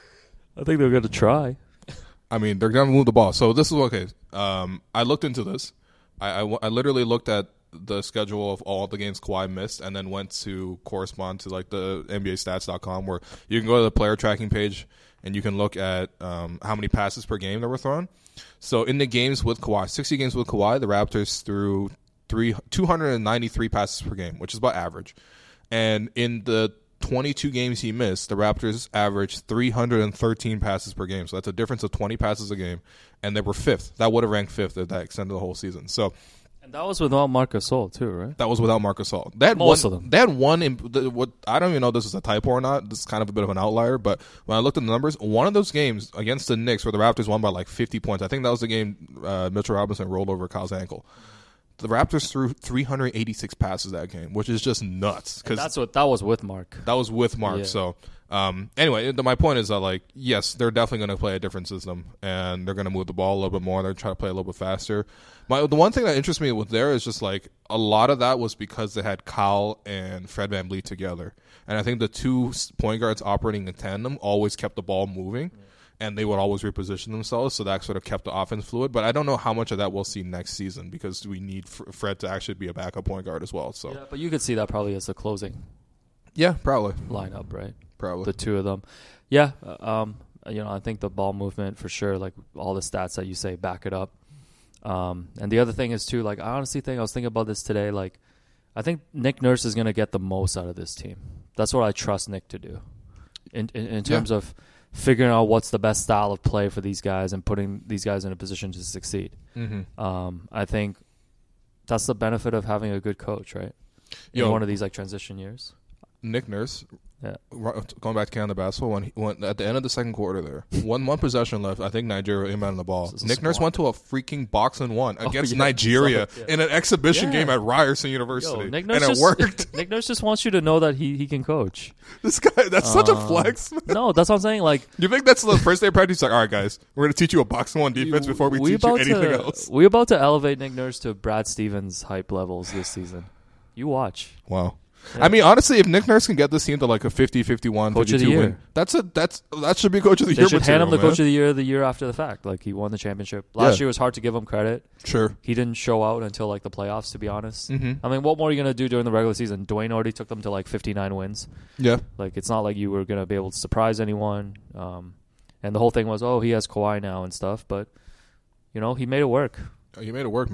I think they're going to try. I mean, they're going to move the ball. So this is okay. Um, I looked into this. I, I, w- I literally looked at the schedule of all the games Kawhi missed and then went to correspond to like the N B A stats dot com where you can go to the player tracking page and you can look at um, how many passes per game that were thrown. So in the games with Kawhi, sixty games with Kawhi, the Raptors threw three, two hundred ninety-three passes per game, which is about average. And in the twenty-two games he missed, the Raptors averaged three hundred thirteen passes per game. So that's a difference of twenty passes a game. And they were fifth. That would have ranked fifth if that extended the whole season. So And that was without Marc Gasol, too, right? that was without Marc Gasol. They had Most one, of them. They had one. In, the, what I don't even know if this is a typo or not. This is kind of a bit of an outlier. But when I looked at the numbers, one of those games against the Knicks where the Raptors won by like fifty points, I think that was the game uh, Mitchell Robinson rolled over Kyle's ankle. The Raptors threw three hundred eighty-six passes that game, which is just nuts. And that's what that was with Mark. That was with Mark. Yeah. So um, anyway, the, my point is that like yes, they're definitely going to play a different system, and they're going to move the ball a little bit more. They're trying to play a little bit faster. My the one thing that interests me with there is just like a lot of that was because they had Kyle and Fred VanVleet together, and I think the two point guards operating in tandem always kept the ball moving. Yeah. And they would always reposition themselves, so that sort of kept the offense fluid. But I don't know how much of that we'll see next season because we need Fred to actually be a backup point guard as well. So Yeah, but you could see that probably as the closing yeah, probably, lineup, right? probably. The two of them. Yeah, uh, um, you know, I think the ball movement for sure, like all the stats that you say back it up. Um, and the other thing is too, like I honestly think I was thinking about this today, like I think Nick Nurse is going to get the most out of this team. That's what I trust Nick to do in in, in terms Yeah. of figuring out what's the best style of play for these guys and putting these guys in a position to succeed. Mm-hmm. Um, I think that's the benefit of having a good coach, right? In Yo. one of these like transition years. Nick Nurse, Yeah. going back to Canada basketball, when, he, when at the end of the second quarter there, one one possession left, I think Nigeria inbounded the ball. This is Nick Nurse smart. went to a freaking box and one against yeah, Nigeria saw it, yeah. in an exhibition Yeah. game at Ryerson University, Yo, Nick and Nurse it just, worked. Nick Nurse just wants you to know that he, he can coach. This guy, that's such a Um, flex. Man. No, that's what I'm saying. Like You think that's the first day of practice? Like, all right, guys, we're going to teach you a box and one defense before we, teach you about anything to, else. We're about to elevate Nick Nurse to Brad Stevens hype levels this season. You watch. Wow. Yeah. I mean, honestly, if Nick Nurse can get this team to like a fifty, fifty-one, Coach of the fifty-two year. win, that's a that's that should be coach of the They year. should hand him the material, coach man. of the year the year after the fact. Like he won the championship. Last Yeah. year was hard to give him credit. Sure. He didn't show out until like the playoffs, to be honest. Mm-hmm. I mean, what more are you going to do during the regular season? Dwayne already took them to like fifty-nine wins. Yeah. Like it's not like you were going to be able to surprise anyone. Um, and the whole thing was, oh, he has Kawhi now and stuff. But, you know, he made it work. Oh, you made it work, man.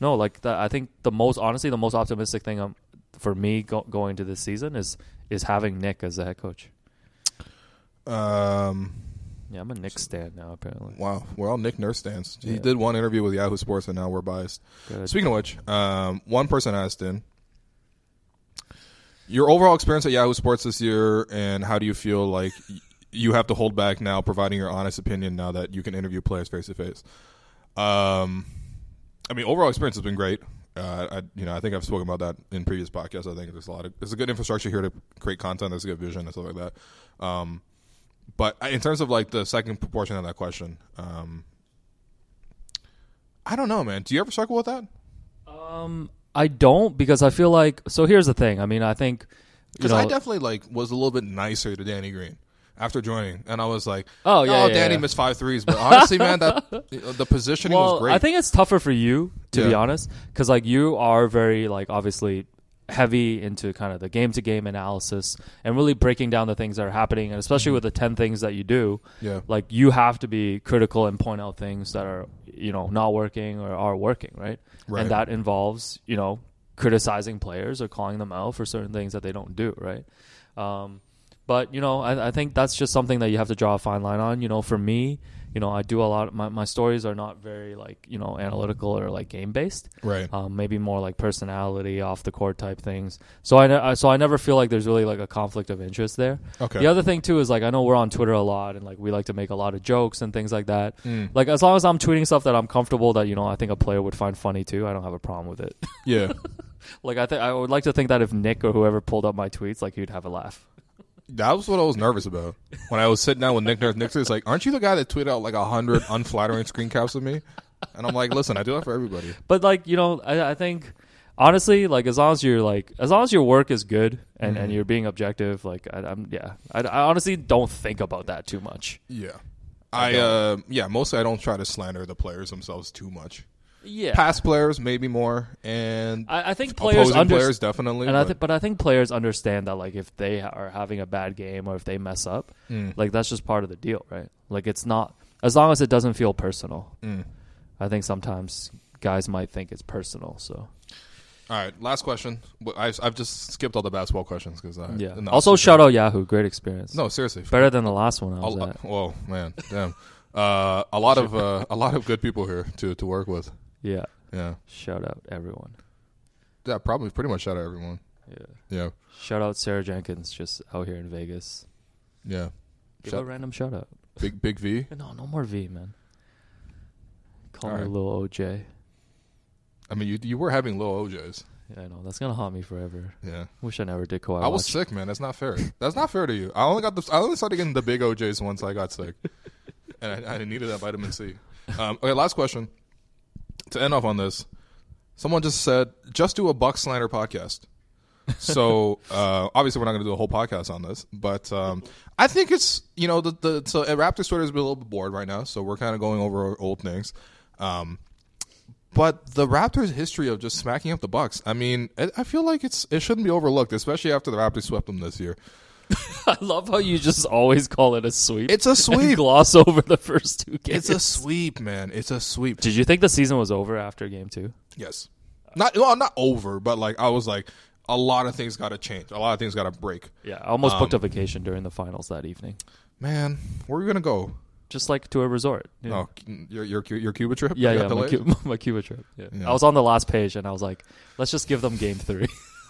No, like the, I think the most honestly the most optimistic thing um, for me go, going to this season is is having Nick as the head coach. Um, yeah, I'm a Nick stan now apparently. Wow, we're all Nick Nurse stans. He Yeah. did one interview with Yahoo Sports, and now we're biased. Good. Speaking of which, um, one person asked in your overall experience at Yahoo Sports this year, and how do you feel like y- you have to hold back now, providing your honest opinion now that you can interview players face to face. Um, I mean, overall experience has been great. Uh, I, you know, I think I've spoken about that in previous podcasts. I think there's a lot of there's a good infrastructure here to create content. There's a good vision and stuff like that. Um, but in terms of like the second portion of that question, um, I don't know, man. Do you ever struggle with that? Um, I don't because I feel like so. Here's the thing. I mean, I think Because you know, I definitely like was a little bit nicer to Danny Green after joining, and I was like, Oh, yeah, oh, yeah, Danny yeah. missed five threes." But honestly, man, that the positioning well, was great. I think it's tougher for you to be Yeah. honest, because like you are very like obviously heavy into kind of the game to game analysis and really breaking down the things that are happening, and especially with the ten things that you do. Yeah. Like you have to be critical and point out things that are you know not working or are working, right? Right. And that involves you know criticizing players or calling them out for certain things that they don't do, right? Um, but, you know, I, I think that's just something that you have to draw a fine line on. You know, for me, you know, I do a lot of my, my stories are not very like, you know, analytical or like game based. Right. Um, maybe more like personality, off the court type things. So I, ne- I so I never feel like there's really like a conflict of interest there. Okay. The other thing too is like I know we're on Twitter a lot and like we like to make a lot of jokes and things like that. Mm. Like as long as I'm tweeting stuff that I'm comfortable that, you know, I think a player would find funny too, I don't have a problem with it. Yeah. Like I think I would like to think that if Nick or whoever pulled up my tweets, like he'd have a laugh. That was what I was nervous about when I was sitting down with Nick Nurse. Nick was like, "Aren't you the guy that tweeted out like a hundred unflattering screen caps of me?" And I'm like, "Listen, I do that for everybody." But like you know, I, I think honestly, like as long as you're like as long as your work is good and, Mm-hmm. and you're being objective, like I, I'm yeah, I, I honestly don't think about that too much. Yeah. I uh yeah, mostly I don't try to slander the players themselves too much. Yeah, Past players maybe more, and I, I think players opposing under- players definitely. And I but- th- but I think players understand that like if they are having a bad game or if they mess up, Mm. like that's just part of the deal, right? Like it's not as long as it doesn't feel personal. Mm. I think sometimes guys might think it's personal. So All right, last question. Well, I, I've just skipped all the basketball questions because I yeah. no, Also, it's shout okay. out Yahoo, great experience. No, seriously, Better than the last one I was A- at. whoa, man, damn. Uh, a lot of uh, a lot of good people here to to work with. Yeah. Yeah, Shout out everyone. yeah, probably pretty much shout out everyone. Yeah. Yeah, Shout out Sarah Jenkins just out here in Vegas. yeah. Give Shout- a random shout out. Big Big V. No, no more V, man. Call All me right. Lil O J. I mean, you you were having low O Js. Yeah, I know. That's going to haunt me forever. Yeah. Wish I never did Kawhi I was Watch. sick, man. That's not fair. That's not fair to you. I only got the I only started getting the big O Js once I got sick, and I, I needed that vitamin C. Um, okay, last question. To end off on this, someone just said, "Just do a Buck Slander podcast." So uh, obviously, we're not going to do a whole podcast on this, but um, I think it's you know the the so uh, Raptors Twitter is a little bit bored right now, so we're kind of going over old things. Um, But the Raptors' history of just smacking up the Bucks, I mean, I I feel like it's it shouldn't be overlooked, especially after the Raptors swept them this year. I love how you just always call it a sweep. It's a and sweep. gloss over the first two It's games. a sweep, man. It's a sweep. Did you think the season was over after game two? Yes. Not well, not over, but like I was like, a lot of things got to change. A lot of things got to break. Yeah, I almost booked a Um, vacation during the finals that evening. Man, where are we gonna go? Just like to a resort. Yeah. Oh, your your your Cuba trip? Yeah, You yeah, got my, delayed? Cu- my Cuba trip. Yeah. Yeah. I was on the last page and I was like, let's just give them game three.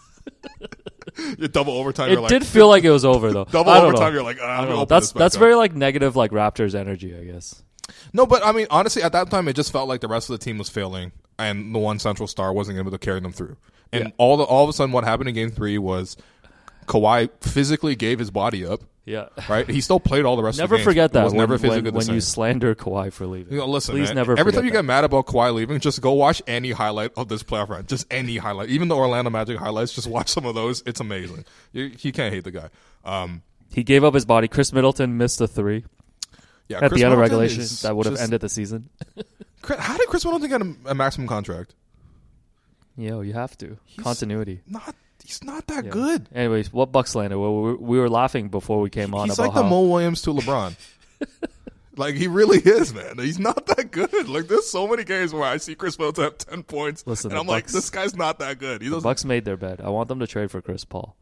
You're double overtime. It you're like, did feel like it was over though. double I don't overtime. know. You're like, ah, I I'm don't gonna know. open That's this back that's up. very like negative like Raptors energy, I guess. No, but I mean, honestly, at that time, it just felt like the rest of the team was failing, and the one central star wasn't able to carry them through. And Yeah. all the all of a sudden, what happened in Game Three was Kawhi physically gave his body up. Yeah. Right, he still played all the rest. Never of the games. forget that Was when, never when, physically the when same. you slander Kawhi for leaving. You know, listen, please man, never. Every forget time you that. get mad about Kawhi leaving, just go watch any highlight of this playoff run. Just any highlight, even the Orlando Magic highlights. Just watch some of those. It's amazing. You, you can't hate the guy. Um, He gave up his body. Chris Middleton missed a three yeah, at Chris the end of Middleton regulation is that would have just- ended the season. Chris- How did Chris Middleton get a, a maximum contract? Yo, you have to continuity. Not. He's not that Yeah. good. Anyways, what Bucks slander? Well, we, we were laughing before we came on He's about like the how Mo Williams to LeBron. Like, he really is, man. He's not that good. Like, there's so many games where I see Chris Middleton have ten points, Listen, and I'm Bucks, like, this guy's not that good. He the doesn't. Bucks made their bed. I want them to trade for Chris Paul.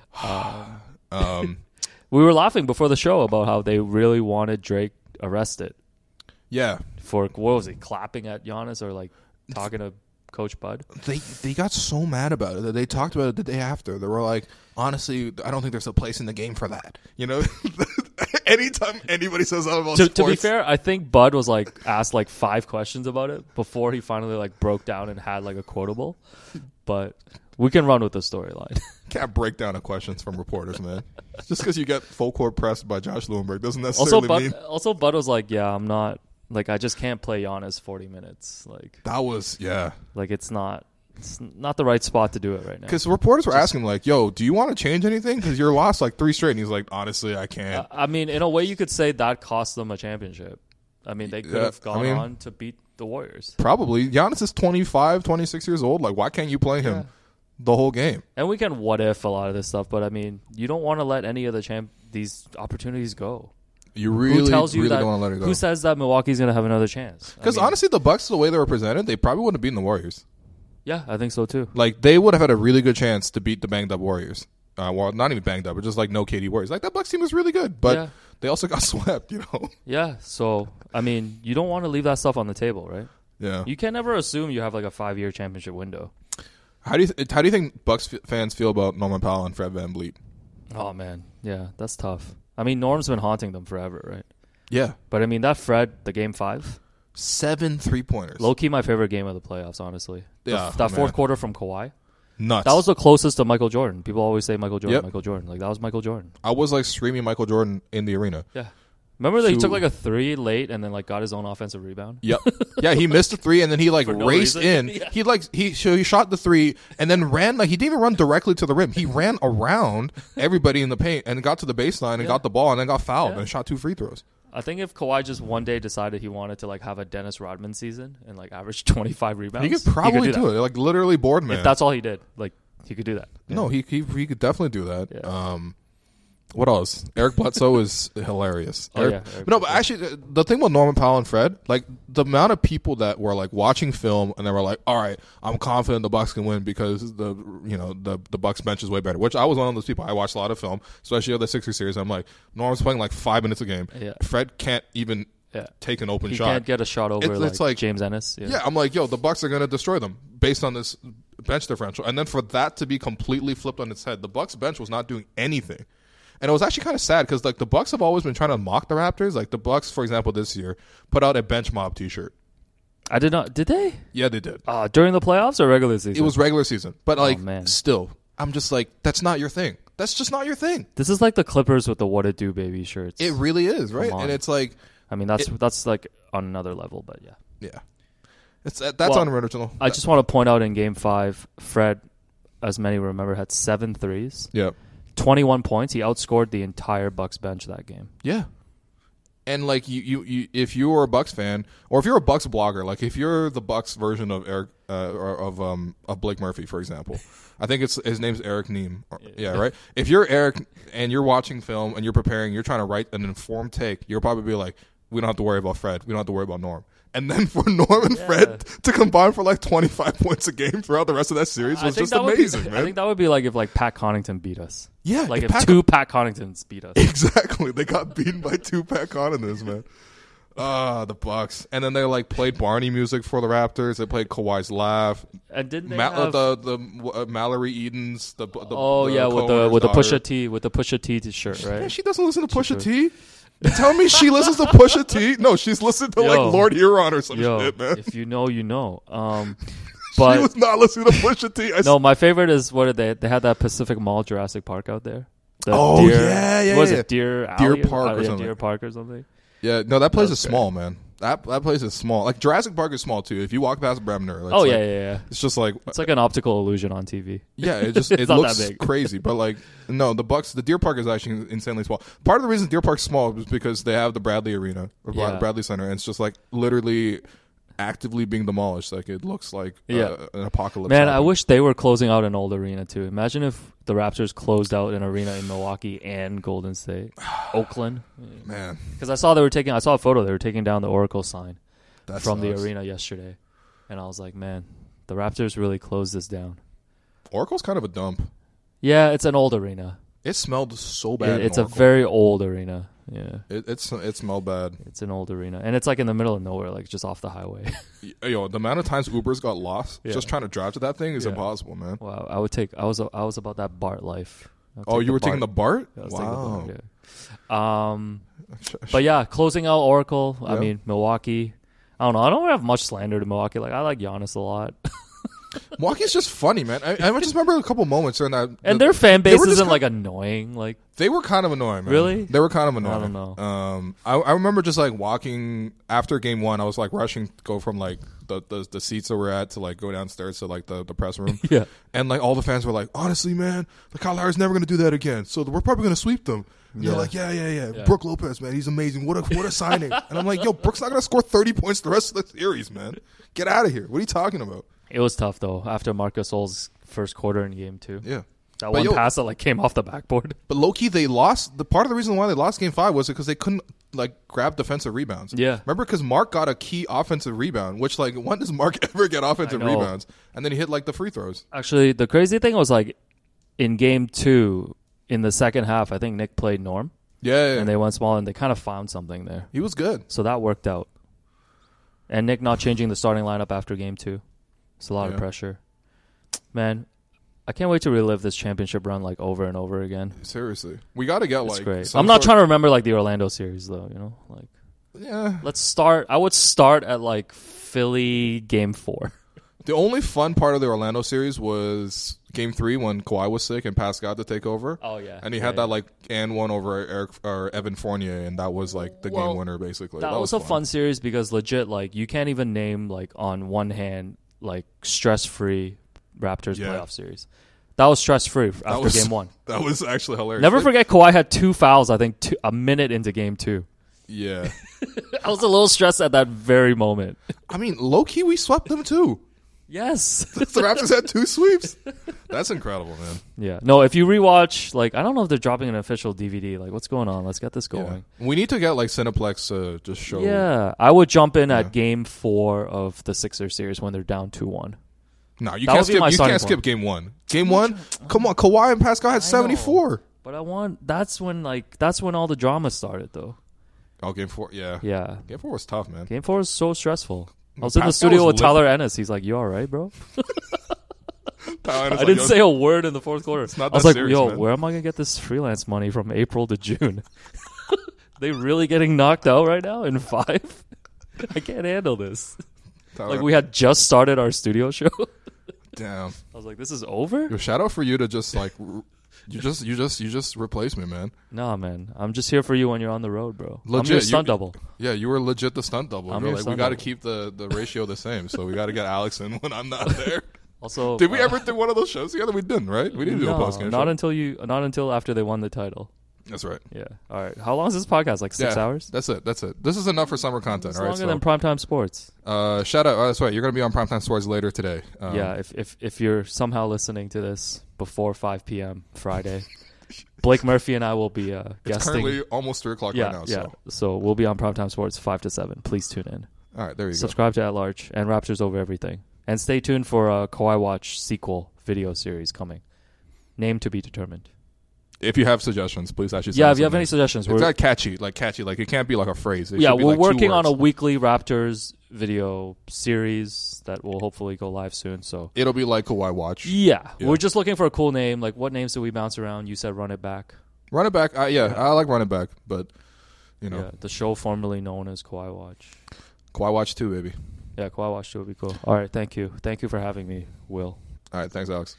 Um, um, we were laughing before the show about how they really wanted Drake arrested yeah. for, what was he, clapping at Giannis or like talking to Coach Bud? They they got so mad about it that they talked about it the day after. They were like, honestly, I don't think there's a place in the game for that. You know, anytime anybody says that about To, sports, to be fair, I think Bud was like asked like five questions about it before he finally like broke down and had like a quotable. But we can run with the storyline. can't break down the questions from reporters, man. Just because you get full court pressed by Josh Lewenberg doesn't necessarily Also, Bud, mean. also Bud was like, yeah, I'm not like I just can't play Giannis forty minutes. Like That was yeah. like it's not. It's not the right spot to do it right now. Because reporters were asking, like, yo, do you want to change anything? Because you're lost like three straight. And he's like, honestly, I can't. Uh, I mean, in a way, you could say that cost them a championship. I mean, they could Yeah, have gone I mean- on to beat the Warriors. Probably. Giannis is twenty-five, twenty-six years old. Like, why can't you play him Yeah. the whole game? And we can what if a lot of this stuff, but I mean, you don't want to let any of the champ these opportunities go. You really, who tells you really that? don't want to let it go. Who says that Milwaukee's going to have another chance? I Because mean, honestly, the Bucks, the way they were presented, they probably wouldn't have beaten the Warriors. yeah, I think so too. Like, they would have had a really good chance to beat the banged up Warriors. Uh, well, not even banged up, but just like no K D Warriors. Like, that Bucks team was really good, but Yeah. they also got swept, you know? Yeah, so I mean, you don't want to leave that stuff on the table, right? Yeah. You can never assume you have like a five-year championship window. How do you th- how do you think Bucks f- fans feel about Norman Powell and Fred VanVleet? Oh man, yeah, that's tough. I mean, Norm's been haunting them forever, right? Yeah. But I mean, that Fred, the game five, Seven three-pointers. low key my favorite game of the playoffs, honestly. The- Yeah, that fourth man. quarter from Kawhi, Nuts. that was the closest to Michael Jordan. People always say Michael Jordan, Yep. Michael Jordan. Like that was Michael Jordan. I was like screaming Michael Jordan in the arena. Yeah. Remember that he Two- took like a three late and then like got his own offensive rebound? Yep. Yeah, he missed a three and then he like For no raced reason. in. Yeah. He like he so he shot the three and then ran like he didn't even run directly to the rim. He ran around everybody in the paint and got to the baseline and Yeah. got the ball and then got fouled Yeah. and shot two free throws. I think if Kawhi just one day decided he wanted to like have a Dennis Rodman season and like average twenty-five rebounds, He could probably do, do, that. it. Like literally board man. If that's all he did, like he could do that. No, he, he he could definitely do that. Yeah. Um, what else? Eric Bledsoe is hilarious. Oh, Eric- yeah, Eric no, but Bledsoe. actually, the- the thing with Norman Powell and Fred, like the amount of people that were like watching film and they were like, "All right, I'm confident the Bucks can win because the you know the the Bucks bench is way better." Which I was one of those people. I watched a lot of film, especially of the Sixers series. I'm like, Norman's playing like five minutes a game. Yeah. Fred can't even Yeah. take an open He shot. can't get a shot over It's- like, it's like- James Ennis. Yeah. Yeah, I'm like, yo, the Bucks are going to destroy them based on this bench differential. And then for that to be completely flipped on its head, the Bucks bench was not doing anything. And it was actually kind of sad because like the Bucks have always been trying to mock the Raptors. Like the Bucks, for example, this year put out a bench mob T-shirt. I did not. Did they? Yeah, they did. Uh, during the playoffs or regular season? It was regular season, but like man. still, I'm just like, that's not your thing. That's just not your thing. This is like the Clippers with the "What It Do, Baby" shirts. It really is, right? on. And it's like, I mean, that's it- that's like on another level, but yeah. yeah, it's uh, that's Well, unoriginal. I just want to point out in Game Five, Fred, as many remember, had seven threes, yeah, twenty-one points. He outscored the entire Bucks bench that game. yeah. And like you, you, you, if you are a Bucks fan, or if you're a Bucks blogger, like if you're the Bucks version of Eric, uh, or of um of Blake Murphy, for example, I think it's his name's Eric Neem. Or- Yeah, right. If you're Eric and you're watching film and you're preparing, you're trying to write an informed take, you'll probably be like, we don't have to worry about Fred. We don't have to worry about Norm. And then for Norm and Yeah. Fred to combine for like twenty-five points a game throughout the rest of that series I was think just that would amazing, be, man. I think that would be like if like Pat Connaughton beat us. Yeah, like if if, Pat- two Pat Connaughtons beat us. Exactly. They got beaten by two Pat Connaughtons, man. Ah, the Bucks. And then they like played Barney music for the Raptors. They played Kawhi's Laugh. And didn't they Ma- have? the the uh, Mallory Edens. The, the oh the yeah, with the co-owner's with the daughter. Pusha T with the Pusha T shirt, right? Yeah, she doesn't listen to Pusha should. T. You tell me she listens to Pusha T? No, she's listening to Yo. like Lord Huron or some Yo, shit, man. if you know, you know. Um, She but was not listening to Pusha T. I no, my favorite is what did they? They had that Pacific Mall Jurassic Park out there. The Oh, Deer, yeah, yeah, what was yeah. it Deer Deer Alley Park Uh, or yeah, something. Deer Park or something. Yeah, no, that place That is was small, man. That that place is small. Like Jurassic Park is small too. If you walk past Bremner, it's Oh like, yeah, yeah, yeah. it's just like It's like an optical illusion on T V. yeah, it just It's it not looks that big. crazy. But like no, the Bucks, the Deer Park is actually insanely small. Part of the reason Deer Park's small is because they have the Bradley Arena or Bra- Yeah. Bradley Center, and it's just like literally actively being demolished. Like it looks like Yeah. uh, an apocalypse. Man, I happening. wish they were closing out an old arena too. Imagine if the Raptors closed out an arena in Milwaukee and Golden State. Oakland. Man, Because I saw they were taking. I saw a photo. They were taking down the Oracle sign that from sucks. the arena yesterday, and I was like, man, the Raptors really closed this down. Oracle's kind of a dump. Yeah, it's an old arena. It smelled so bad. It, in it's a Oracle. very old arena. Yeah, It, it's it smelled bad. it's an old arena, and it's like in the middle of nowhere, like just off the highway. Yo, the amount of times Ubers got lost Yeah. just trying to drive to that thing is Yeah. impossible, man. Wow, I would take. I was. I was about that BART life. I would Oh, take you were taking the BART? I was Wow. taking the BART, yeah. Um, Sh- sh- but yeah, closing out Oracle. I Yeah. mean, Milwaukee. I don't know. I don't have much slander to Milwaukee. Like I like Giannis a lot, Milwaukee's just funny, man. I, I just remember a couple moments during that. and the- their fan they base were just isn't kind- like annoying. Like They were kind of annoying, man. Really? They were kind of annoying. I don't know. Um, I, I remember just like walking after game one. I was like rushing to go from like the, the the seats that we're at to like go downstairs to like the, the press room. Yeah. And like all the fans were like, honestly, man, the Kyle Lowry's never going to do that again. So we're probably going to sweep them. And Yeah. They're like, yeah, yeah, yeah, Yeah. Brook Lopez, man, he's amazing. What a what a signing. And I'm like, yo, Brook's not going to score thirty points the rest of the series, man. Get out of here. What are you talking about? it was tough though after Marcus Gasol's first quarter in game two. Yeah. That But one yo- pass that like came off the backboard. But low key, they lost. The part of the reason why they lost game five was because they couldn't like grab defensive rebounds. Yeah. Remember, because Mark got a key offensive rebound, which like when does Mark ever get offensive I know. rebounds? And then he hit like the free throws. Actually, the crazy thing was like in game two, in the second half, I think Nick played Norm, Yeah, yeah, yeah. and they went small, and they kind of found something there. he was good. So that worked out. And Nick not changing the starting lineup after game two. It's a lot Yeah. of pressure. Man, I can't wait to relive this championship run like over and over again. Seriously, we got to get It's like. great. some I'm not sort- trying to remember like the Orlando series though, you know? Like Yeah. let's start I would start at like Philly game four. The only fun part of the Orlando series was game three when Kawhi was sick and Pascal had to take over. Oh yeah. And he Yeah, had yeah. that like and one over Eric or Evan Fournier, and that was like the Well, game winner basically. That, was, a fun series because legit, like you can't even name like on one hand like stress free Raptors Yeah. playoff series. That was stress free after That was, game one. That was actually hilarious. Never Like, forget Kawhi had two fouls. I think two, a minute into game two. Yeah. I was a little stressed at that very moment. I mean, low key, we swept them too. Yes. The Raptors had two sweeps. That's incredible, man. Yeah. No, if you rewatch, like I don't know if they're dropping an official D V D. Like, what's going on? Let's get this Yeah. going. We need to get like Cineplex to just show. Yeah, I would jump in Yeah. at game four of the Sixers series when they're down two one. No, you That can't would be skip. my You starting can't point. skip game one. Game one. Come on, Kawhi and Pascal had seventy-four. But I want. That's when like that's when all the drama started, though. Oh, game four. Yeah. Yeah. Game four was tough, man. Game four was so stressful. I was in the Pascal studio was with lit. Tyler Ennis. He's like, "You all right, bro?" Tyler Ennis I like, didn't yo, say a word in the fourth quarter. not I was that like, serious, "Yo, man." where am I gonna get this freelance money from April to June?" They really getting knocked out right now in five? I can't handle this. Tyler, Like we had just started our studio show. damn. I was like, "This is over?" Yo, shout out for you to just like, r- you just, you just, you just replaced me, man. Nah, man. I'm just here for you when you're on the road, bro. I'm Legit, your you- stunt double. Yeah, you were legit the stunt double. I'm You're your like, we stunt got to double. keep the, the ratio the same, so we got to get Alex in when I'm not there. Also, Did we uh, ever do one of those shows together? We didn't, right? We didn't do a no, post game not show. until you, not until after they won the title. That's right. Yeah. All right. How long is this podcast? Like six Yeah, hours? That's it. That's it. This is enough for summer content. It's all right. longer So, than primetime sports. uh, shout out. Oh, that's right. You're going to be on Primetime Sports later today. Um, yeah. If if if you're somehow listening to this before five p.m. Friday, Blake Murphy and I will be uh, It's guesting. currently almost three o'clock yeah, right now. yeah. So, So we'll be on primetime sports five to seven. Please tune in. all right, there you Subscribe to At Large and Raptors Over Everything, and stay tuned for a Kawhi Watch sequel video series coming. Name to be determined. go. If you have suggestions, please actually. Send Yeah. us If you have some any names. suggestions, It's we're not catchy, like catchy, like it can't be like a phrase. It yeah, should be we're like two working on a words. weekly Raptors video series that will hopefully go live soon. So It'll be like Kawhi Watch. yeah, Yeah. we're just looking for a cool name. Like, what names do we bounce around? You said Run It Back. Run it back. Uh, yeah, I like run it back, but you know, Yeah, the show formerly known as Kawhi Watch. Kawhi Watch too, baby. Yeah, Kawhi Watch too would be cool. All right, thank you, thank you for having me, Will. All right, thanks, Alex.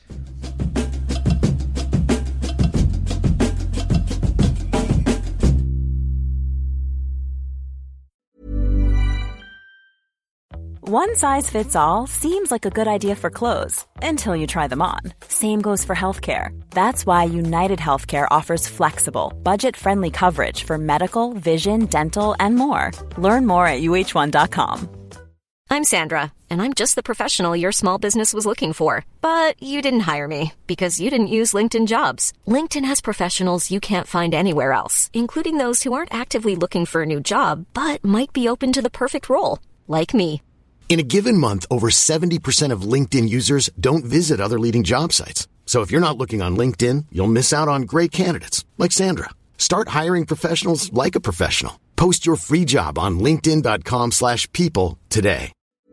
One size fits all seems like a good idea for clothes until you try them on. Same goes for healthcare. That's why United Healthcare offers flexible, budget-friendly coverage for medical, vision, dental, and more. Learn more at U H one dot com. I'm Sandra, and I'm just the professional your small business was looking for. But you didn't hire me because you didn't use LinkedIn Jobs. LinkedIn has professionals you can't find anywhere else, including those who aren't actively looking for a new job, but might be open to the perfect role, like me. In a given month, over seventy percent of LinkedIn users don't visit other leading job sites. So if you're not looking on LinkedIn, you'll miss out on great candidates like Sandra. Start hiring professionals like a professional. Post your free job on linkedin.com slash people today.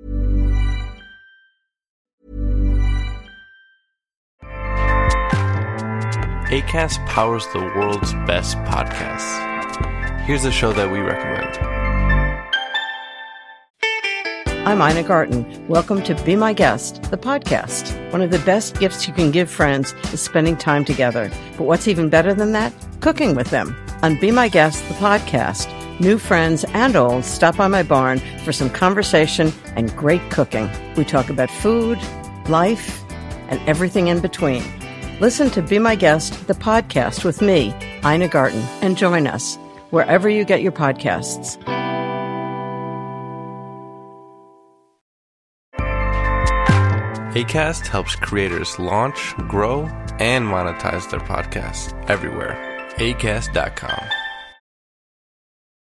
Acast powers the world's best podcasts. Here's a show that we recommend. I'm Ina Garten. Welcome to Be My Guest, the podcast. One of the best gifts you can give friends is spending time together. But what's even better than that? Cooking with them. On Be My Guest, the podcast, new friends and old stop by my barn for some conversation and great cooking. We talk about food, life, and everything in between. Listen to Be My Guest, the podcast with me, Ina Garten, and join us wherever you get your podcasts. Acast helps creators launch, grow, and monetize their podcasts everywhere. Acast dot com.